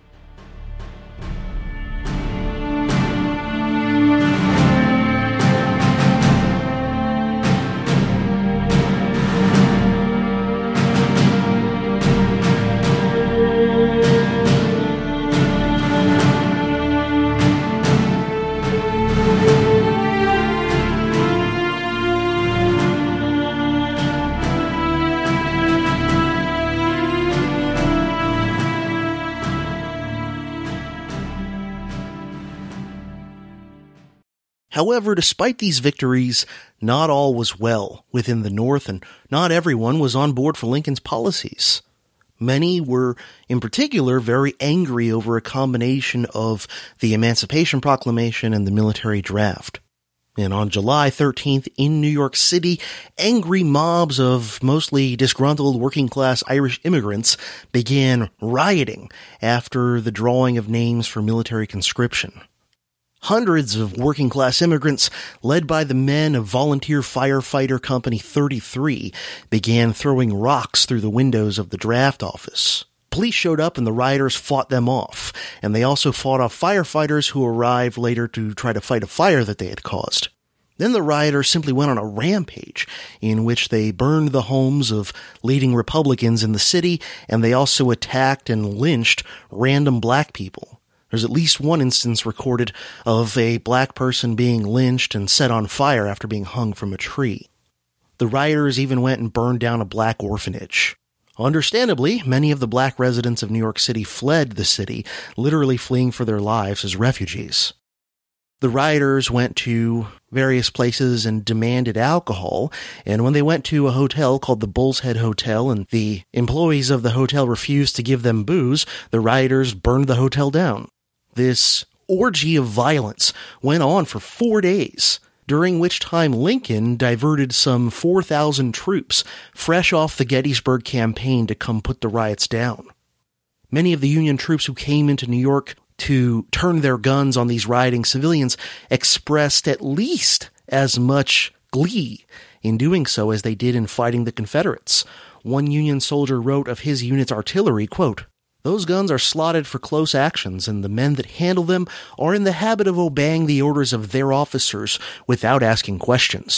However, despite these victories, not all was well within the North, and not everyone was on board for Lincoln's policies. Many were, in particular, very angry over a combination of the Emancipation Proclamation and the military draft. And on July thirteenth in New York City, angry mobs of mostly disgruntled working-class Irish immigrants began rioting after the drawing of names for military conscription. Hundreds of working-class immigrants, led by the men of Volunteer Firefighter Company thirty-three, began throwing rocks through the windows of the draft office. Police showed up and the rioters fought them off, and they also fought off firefighters who arrived later to try to fight a fire that they had caused. Then the rioters simply went on a rampage in which they burned the homes of leading Republicans in the city, and they also attacked and lynched random black people. There's at least one instance recorded of a black person being lynched and set on fire after being hung from a tree. The rioters even went and burned down a black orphanage. Understandably, many of the black residents of New York City fled the city, literally fleeing for their lives as refugees. The rioters went to various places and demanded alcohol, and when they went to a hotel called the Bull's Head Hotel and the employees of the hotel refused to give them booze, the rioters burned the hotel down. This orgy of violence went on for four days, during which time Lincoln diverted some four thousand troops fresh off the Gettysburg campaign to come put the riots down. Many of the Union troops who came into New York to turn their guns on these rioting civilians expressed at least as much glee in doing so as they did in fighting the Confederates. One Union soldier wrote of his unit's artillery, quote, "Those guns are slotted for close actions, and the men that handle them are in the habit of obeying the orders of their officers without asking questions.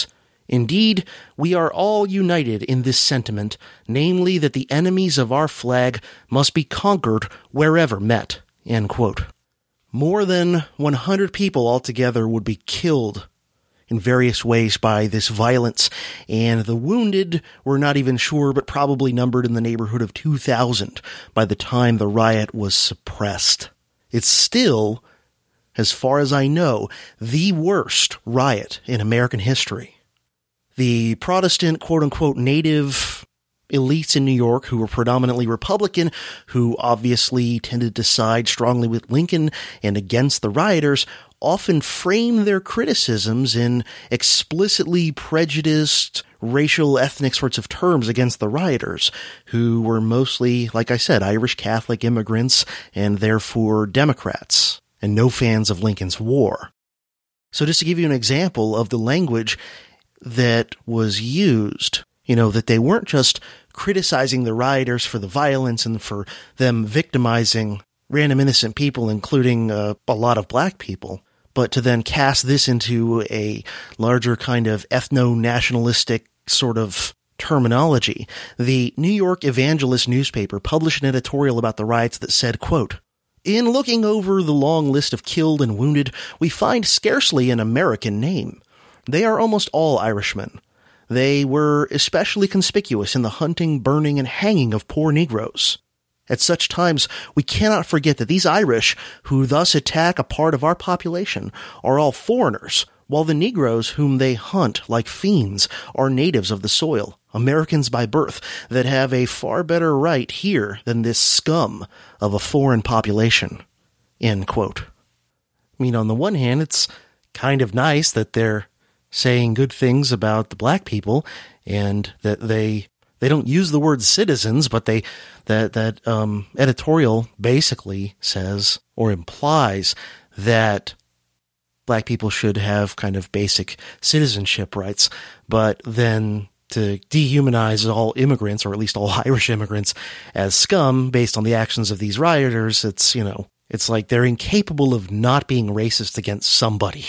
Indeed, we are all united in this sentiment, namely that the enemies of our flag must be conquered wherever met." End quote. More than one hundred people altogether would be killed in various ways by this violence, and the wounded were not even sure, but probably numbered in the neighborhood of two thousand by the time the riot was suppressed. It's still, as far as I know, the worst riot in American history. The Protestant, quote-unquote, native elites in New York, who were predominantly Republican, who obviously tended to side strongly with Lincoln and against the rioters, often frame their criticisms in explicitly prejudiced racial, ethnic sorts of terms against the rioters, who were mostly, like I said, Irish Catholic immigrants and therefore Democrats, and no fans of Lincoln's war. So just to give you an example of the language that was used, you know, that they weren't just criticizing the rioters for the violence and for them victimizing random innocent people, including uh, a lot of black people, but to then cast this into a larger kind of ethno-nationalistic sort of terminology. The New York Evangelist newspaper published an editorial about the riots that said, quote, "In looking over the long list of killed and wounded, we find scarcely an American name. They are almost all Irishmen. They were especially conspicuous in the hunting, burning, and hanging of poor Negroes. At such times, we cannot forget that these Irish, who thus attack a part of our population, are all foreigners, while the Negroes whom they hunt like fiends are natives of the soil, Americans by birth, that have a far better right here than this scum of a foreign population." End quote. I mean, on the one hand, it's kind of nice that they're saying good things about the black people, and that they they don't use the word citizens, but they that that um, editorial basically says or implies that black people should have kind of basic citizenship rights, but then to dehumanize all immigrants, or at least all Irish immigrants, as scum based on the actions of these rioters, it's, you know, it's like they're incapable of not being racist against somebody.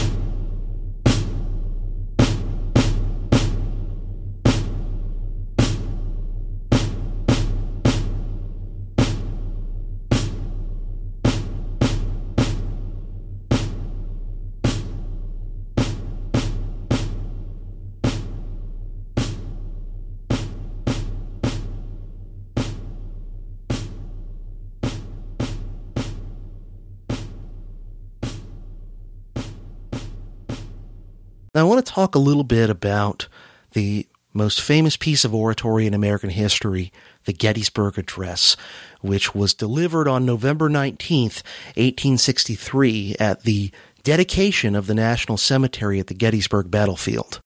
Now, I want to talk a little bit about the most famous piece of oratory in American history, the Gettysburg Address, which was delivered on November nineteenth, eighteen sixty-three, at the dedication of the National Cemetery at the Gettysburg Battlefield.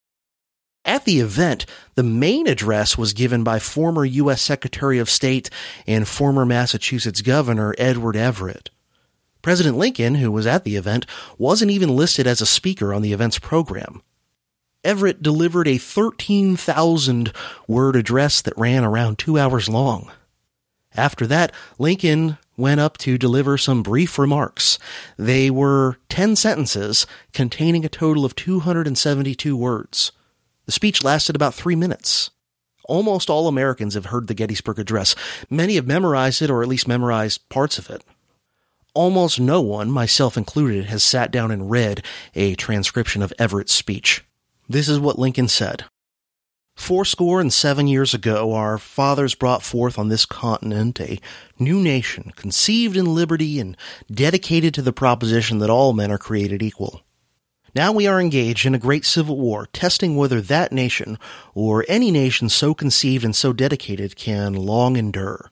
At the event, the main address was given by former U S Secretary of State and former Massachusetts Governor Edward Everett. President Lincoln, who was at the event, wasn't even listed as a speaker on the event's program. Everett delivered a thirteen thousand word address that ran around two hours long. After that, Lincoln went up to deliver some brief remarks. They were ten sentences containing a total of two hundred seventy-two words. The speech lasted about three minutes. Almost all Americans have heard the Gettysburg Address. Many have memorized it, or at least memorized parts of it. Almost no one, myself included, has sat down and read a transcription of Everett's speech. This is what Lincoln said. "Fourscore and seven years ago, our fathers brought forth on this continent a new nation, conceived in liberty and dedicated to the proposition that all men are created equal. Now we are engaged in a great civil war, testing whether that nation, or any nation so conceived and so dedicated, can long endure.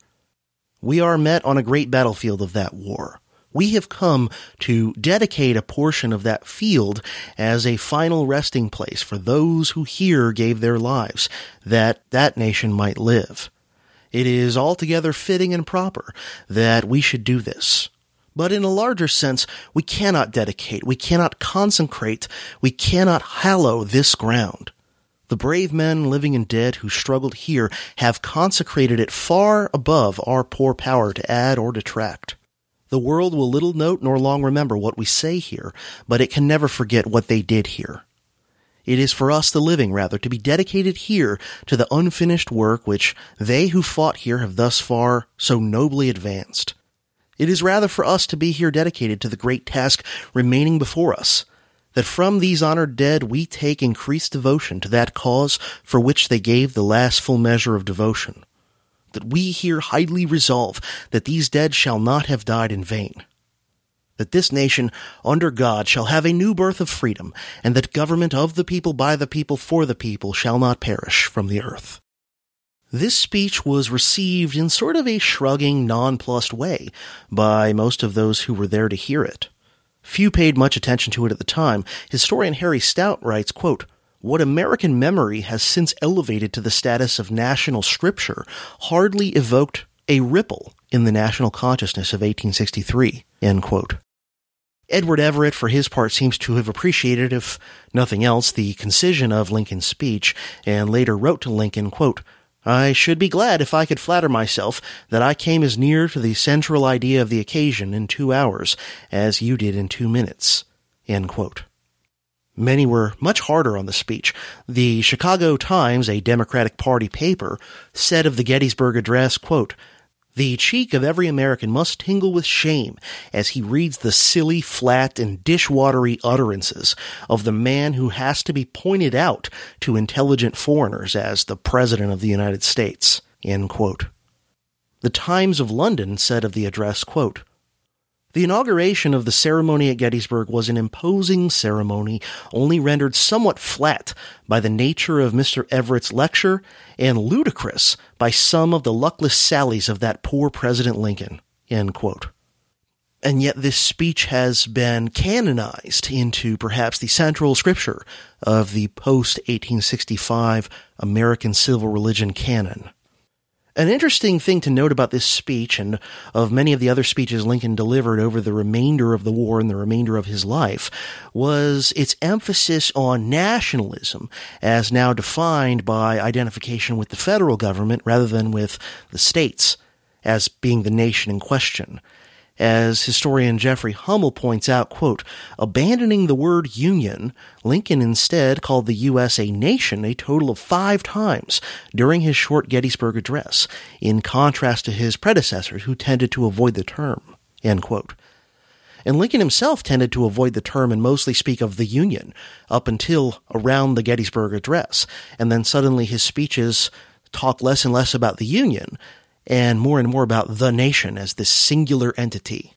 We are met on a great battlefield of that war. We have come to dedicate a portion of that field as a final resting place for those who here gave their lives, that that nation might live. It is altogether fitting and proper that we should do this. But in a larger sense, we cannot dedicate, we cannot consecrate, we cannot hallow this ground. The brave men, living and dead, who struggled here have consecrated it far above our poor power to add or detract. The world will little note nor long remember what we say here, but it can never forget what they did here. It is for us, the living, rather, to be dedicated here to the unfinished work which they who fought here have thus far so nobly advanced. It is rather for us to be here dedicated to the great task remaining before us, that from these honored dead we take increased devotion to that cause for which they gave the last full measure of devotion, that we here highly resolve that these dead shall not have died in vain, that this nation, under God, shall have a new birth of freedom, and that government of the people, by the people, for the people, shall not perish from the earth. This speech was received in sort of a shrugging, nonplussed way by most of those who were there to hear it. Few paid much attention to it at the time. Historian Harry Stout writes, quote, "What American memory has since elevated to the status of national scripture hardly evoked a ripple in the national consciousness of eighteen sixty-three, end quote. Edward Everett, for his part, seems to have appreciated, if nothing else, the concision of Lincoln's speech, and later wrote to Lincoln, quote, "I should be glad if I could flatter myself that I came as near to the central idea of the occasion in two hours as you did in two minutes." End quote. Many were much harder on the speech. The Chicago Times, a Democratic Party paper, said of the Gettysburg Address, quote, "The cheek of every American must tingle with shame as he reads the silly, flat, and dishwatery utterances of the man who has to be pointed out to intelligent foreigners as the President of the United States." End quote. The Times of London said of the address, quote, "The inauguration of the ceremony at Gettysburg was an imposing ceremony, only rendered somewhat flat by the nature of Mister Everett's lecture and ludicrous by some of the luckless sallies of that poor President Lincoln." End quote. And yet this speech has been canonized into perhaps the central scripture of the post eighteen sixty-five American civil religion canon. An interesting thing to note about this speech, and of many of the other speeches Lincoln delivered over the remainder of the war and the remainder of his life, was its emphasis on nationalism as now defined by identification with the federal government rather than with the states as being the nation in question. As historian Jeffrey Hummel points out, quote, "Abandoning the word Union, Lincoln instead called the U S a nation a total of five times during his short Gettysburg Address, in contrast to his predecessors who tended to avoid the term." End quote. And Lincoln himself tended to avoid the term and mostly speak of the Union up until around the Gettysburg Address, and then suddenly his speeches talk less and less about the Union and more and more about the nation as this singular entity.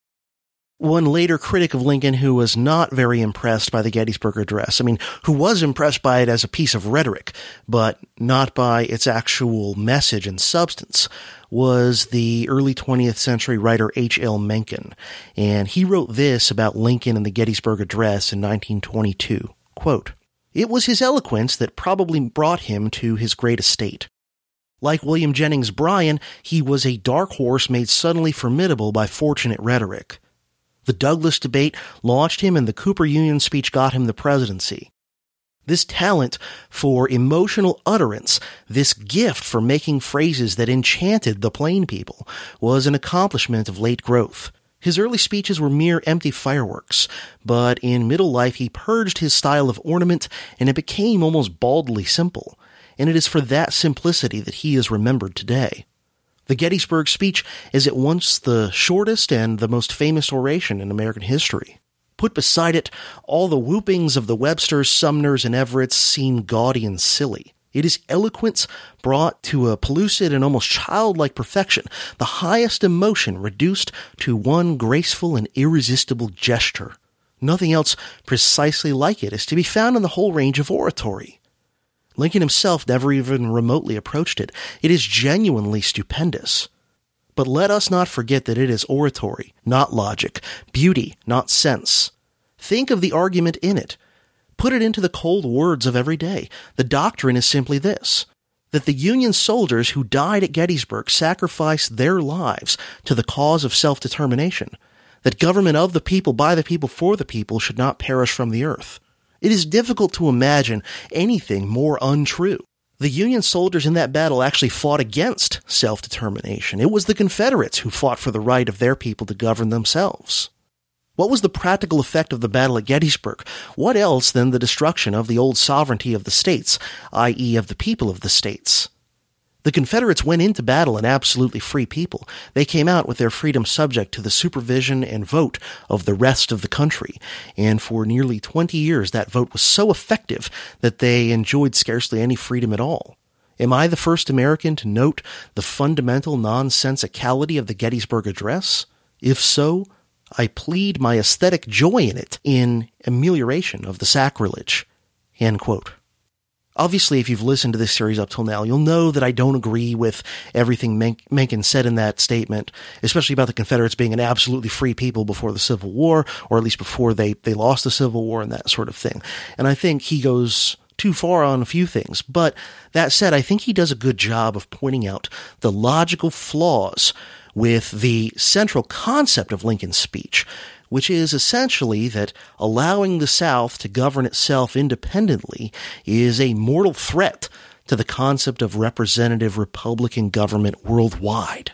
One later critic of Lincoln who was not very impressed by the Gettysburg Address, I mean, who was impressed by it as a piece of rhetoric, but not by its actual message and substance, was the early twentieth century writer H L Mencken. And he wrote this about Lincoln and the Gettysburg Address in nineteen twenty-two, quote, "It was his eloquence that probably brought him to his great estate. Like William Jennings Bryan, he was a dark horse made suddenly formidable by fortunate rhetoric. The Douglas debate launched him, and the Cooper Union speech got him the presidency. This talent for emotional utterance, this gift for making phrases that enchanted the plain people, was an accomplishment of late growth. His early speeches were mere empty fireworks, but in middle life he purged his style of ornament, and it became almost baldly simple. And it is for that simplicity that he is remembered today. The Gettysburg speech is at once the shortest and the most famous oration in American history. Put beside it, all the whoopings of the Websters, Sumners, and Everetts seem gaudy and silly. It is eloquence brought to a pellucid and almost childlike perfection, the highest emotion reduced to one graceful and irresistible gesture. Nothing else precisely like it is to be found in the whole range of oratory. Lincoln himself never even remotely approached it. It is genuinely stupendous. But let us not forget that it is oratory, not logic, beauty, not sense. Think of the argument in it. Put it into the cold words of every day. The doctrine is simply this, that the Union soldiers who died at Gettysburg sacrificed their lives to the cause of self-determination, that government of the people, by the people, for the people should not perish from the earth. It is difficult to imagine anything more untrue. The Union soldiers in that battle actually fought against self-determination. It was the Confederates who fought for the right of their people to govern themselves. What was the practical effect of the battle at Gettysburg? What else than the destruction of the old sovereignty of the states, that is of the people of the states? The Confederates went into battle an absolutely free people. They came out with their freedom subject to the supervision and vote of the rest of the country. And for nearly twenty years, that vote was so effective that they enjoyed scarcely any freedom at all. Am I the first American to note the fundamental nonsensicality of the Gettysburg Address? If so, I plead my aesthetic joy in it, in amelioration of the sacrilege." End quote. Obviously, if you've listened to this series up till now, you'll know that I don't agree with everything Men- Mencken said in that statement, especially about the Confederates being an absolutely free people before the Civil War, or at least before they, they lost the Civil War and that sort of thing. And I think he goes too far on a few things. But that said, I think he does a good job of pointing out the logical flaws with the central concept of Lincoln's speech, which is essentially that allowing the South to govern itself independently is a mortal threat to the concept of representative Republican government worldwide.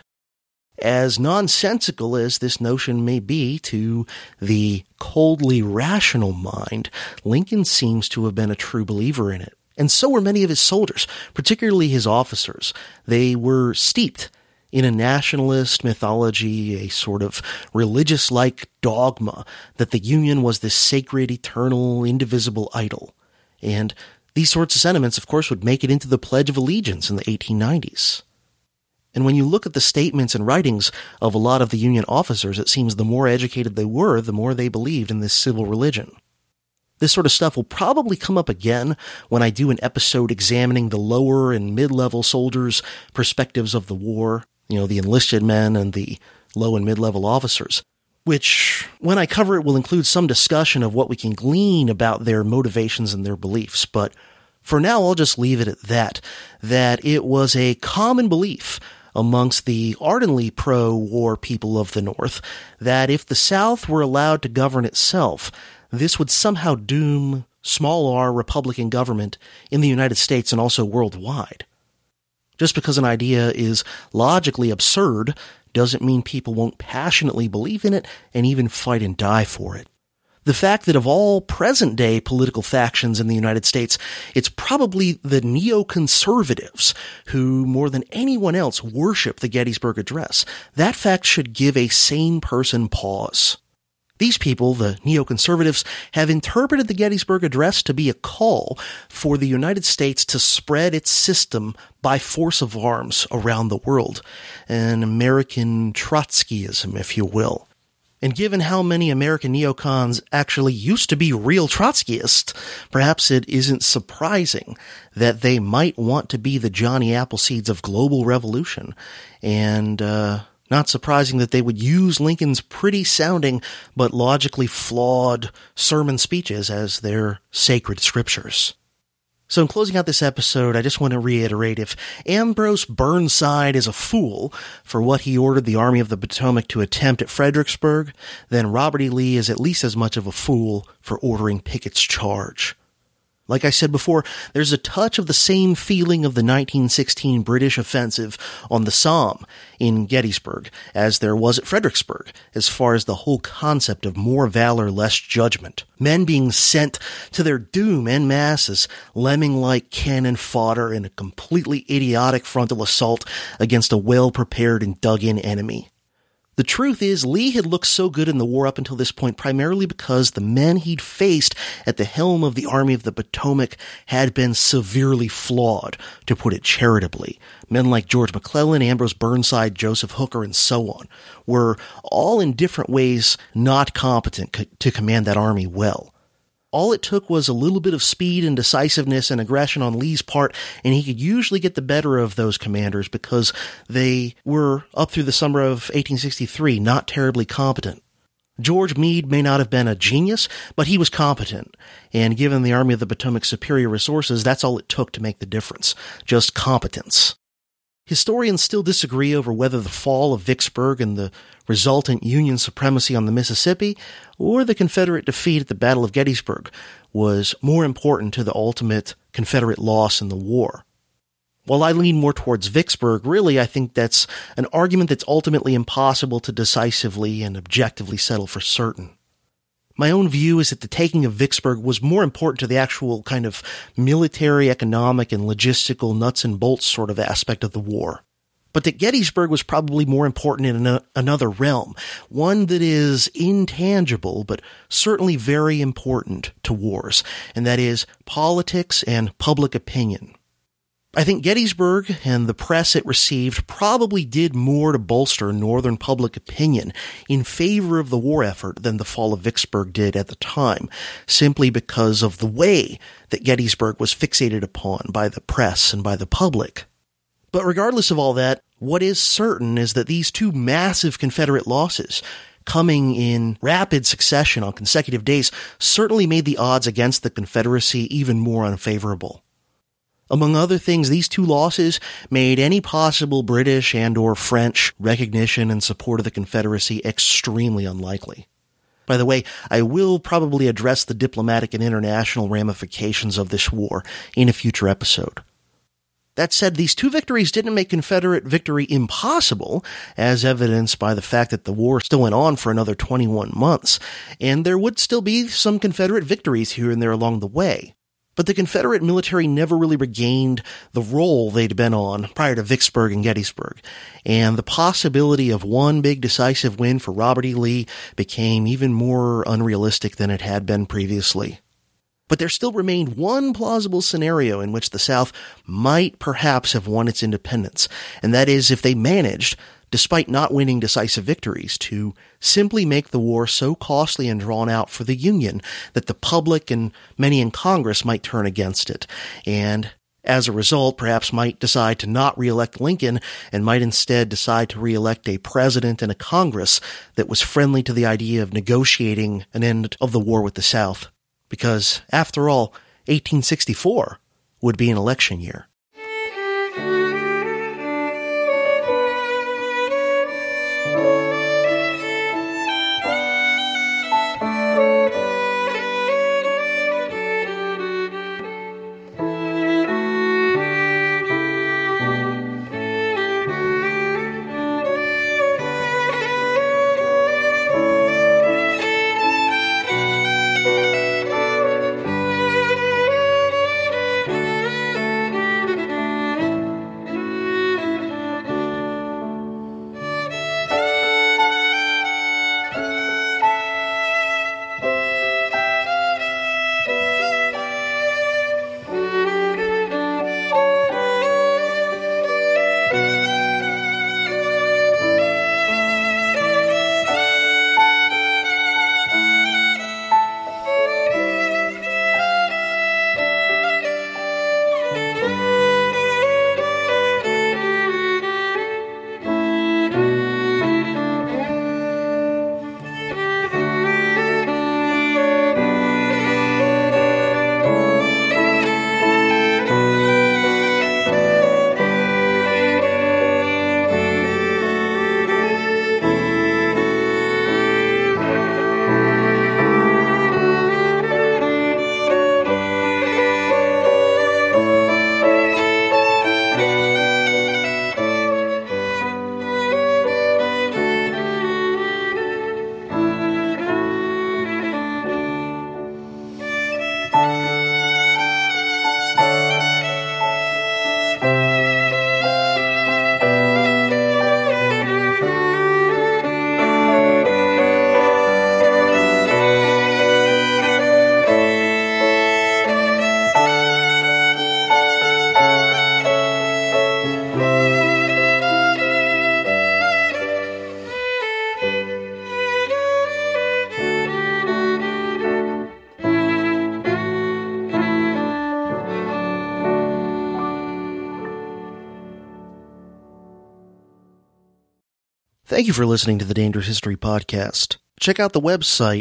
As nonsensical as this notion may be to the coldly rational mind, Lincoln seems to have been a true believer in it. And so were many of his soldiers, particularly his officers. They were steeped in a nationalist mythology, a sort of religious-like dogma that the Union was this sacred, eternal, indivisible idol. And these sorts of sentiments, of course, would make it into the Pledge of Allegiance in the eighteen nineties. And when you look at the statements and writings of a lot of the Union officers, it seems the more educated they were, the more they believed in this civil religion. This sort of stuff will probably come up again when I do an episode examining the lower and mid-level soldiers' perspectives of the war, you know, the enlisted men and the low and mid-level officers, which, when I cover it, will include some discussion of what we can glean about their motivations and their beliefs. But for now, I'll just leave it at that, that it was a common belief amongst the ardently pro-war people of the North that if the South were allowed to govern itself, this would somehow doom small r Republican government in the United States and also worldwide. Just because an idea is logically absurd doesn't mean people won't passionately believe in it and even fight and die for it. The fact that of all present-day political factions in the United States, it's probably the neoconservatives who, more than anyone else, worship the Gettysburg Address, that fact should give a sane person pause. These people, the neoconservatives, have interpreted the Gettysburg Address to be a call for the United States to spread its system by force of arms around the world, an American Trotskyism, if you will. And given how many American neocons actually used to be real Trotskyists, perhaps it isn't surprising that they might want to be the Johnny Appleseeds of global revolution, and, uh... not surprising that they would use Lincoln's pretty-sounding but logically flawed sermon speeches as their sacred scriptures. So in closing out this episode, I just want to reiterate, if Ambrose Burnside is a fool for what he ordered the Army of the Potomac to attempt at Fredericksburg, then Robert E. Lee is at least as much of a fool for ordering Pickett's charge. Like I said before, there's a touch of the same feeling of the nineteen sixteen British offensive on the Somme in Gettysburg as there was at Fredericksburg, as far as the whole concept of more valor, less judgment. Men being sent to their doom en masse as lemming-like cannon fodder in a completely idiotic frontal assault against a well-prepared and dug-in enemy. The truth is, Lee had looked so good in the war up until this point primarily because the men he'd faced at the helm of the Army of the Potomac had been severely flawed, to put it charitably. Men like George McClellan, Ambrose Burnside, Joseph Hooker, and so on were all in different ways not competent co- to command that army well. All it took was a little bit of speed and decisiveness and aggression on Lee's part, and he could usually get the better of those commanders because they were, up through the summer of eighteen sixty-three, not terribly competent. George Meade may not have been a genius, but he was competent, and given the Army of the Potomac's superior resources, that's all it took to make the difference. Just competence. Historians still disagree over whether the fall of Vicksburg and the resultant Union supremacy on the Mississippi or the Confederate defeat at the Battle of Gettysburg was more important to the ultimate Confederate loss in the war. While I lean more towards Vicksburg, really I think that's an argument that's ultimately impossible to decisively and objectively settle for certain. My own view is that the taking of Vicksburg was more important to the actual kind of military, economic, and logistical nuts and bolts sort of aspect of the war. But that Gettysburg was probably more important in an- another realm, one that is intangible, but certainly very important to wars, and that is politics and public opinion. I think Gettysburg and the press it received probably did more to bolster Northern public opinion in favor of the war effort than the fall of Vicksburg did at the time, simply because of the way that Gettysburg was fixated upon by the press and by the public. But regardless of all that, what is certain is that these two massive Confederate losses, coming in rapid succession on consecutive days, certainly made the odds against the Confederacy even more unfavorable. Among other things, these two losses made any possible British and or French recognition and support of the Confederacy extremely unlikely. By the way, I will probably address the diplomatic and international ramifications of this war in a future episode. That said, these two victories didn't make Confederate victory impossible, as evidenced by the fact that the war still went on for another twenty-one months, and there would still be some Confederate victories here and there along the way. But the Confederate military never really regained the role they'd been on prior to Vicksburg and Gettysburg, and the possibility of one big decisive win for Robert E. Lee became even more unrealistic than it had been previously. But there still remained one plausible scenario in which the South might perhaps have won its independence, and that is if they managed, despite not winning decisive victories, to simply make the war so costly and drawn out for the Union that the public and many in Congress might turn against it, and as a result perhaps might decide to not re-elect Lincoln and might instead decide to re-elect a president and a Congress that was friendly to the idea of negotiating an end of the war with the South. Because, after all, eighteen sixty-four would be an election year. Thank you for listening to the Dangerous History Podcast. Check out the website,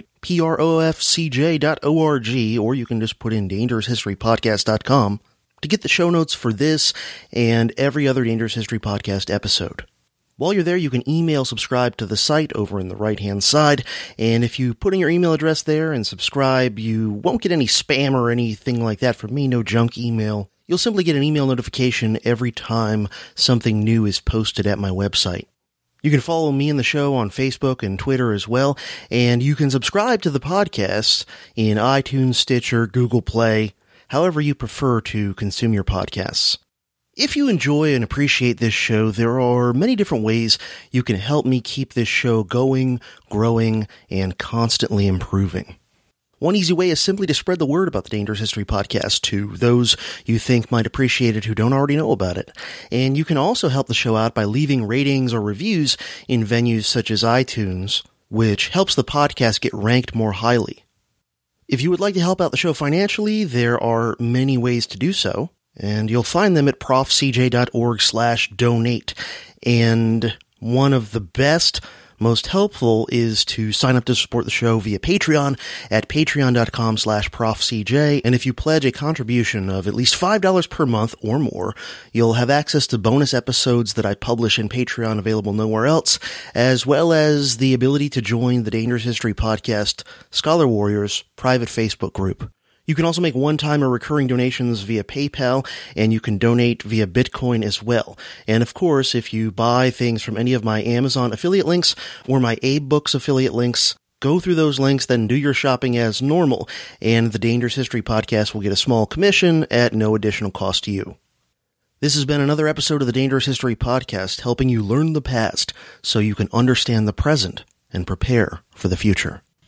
profcj dot org, or you can just put in dangerous history podcast dot com to get the show notes for this and every other Dangerous History Podcast episode. While you're there, you can email subscribe to the site over in the right-hand side, and if you put in your email address there and subscribe, you won't get any spam or anything like that from me, no junk email. You'll simply get an email notification every time something new is posted at my website. You can follow me and the show on Facebook and Twitter as well, and you can subscribe to the podcast in iTunes, Stitcher, Google Play, however you prefer to consume your podcasts. If you enjoy and appreciate this show, there are many different ways you can help me keep this show going, growing, and constantly improving. One easy way is simply to spread the word about the Dangerous History Podcast to those you think might appreciate it who don't already know about it. And you can also help the show out by leaving ratings or reviews in venues such as iTunes, which helps the podcast get ranked more highly. If you would like to help out the show financially, there are many ways to do so, and you'll find them at profcj.org slash donate. And one of the best, most helpful is to sign up to support the show via Patreon at patreon.com slash profcj. And if you pledge a contribution of at least five dollars per month or more, you'll have access to bonus episodes that I publish in Patreon available nowhere else, as well as the ability to join the Dangerous History Podcast Scholar Warriors private Facebook group. You can also make one-time or recurring donations via PayPal, and you can donate via Bitcoin as well. And of course, if you buy things from any of my Amazon affiliate links or my AbeBooks affiliate links, go through those links, then do your shopping as normal, and the Dangerous History Podcast will get a small commission at no additional cost to you. This has been another episode of the Dangerous History Podcast, helping you learn the past so you can understand the present and prepare for the future.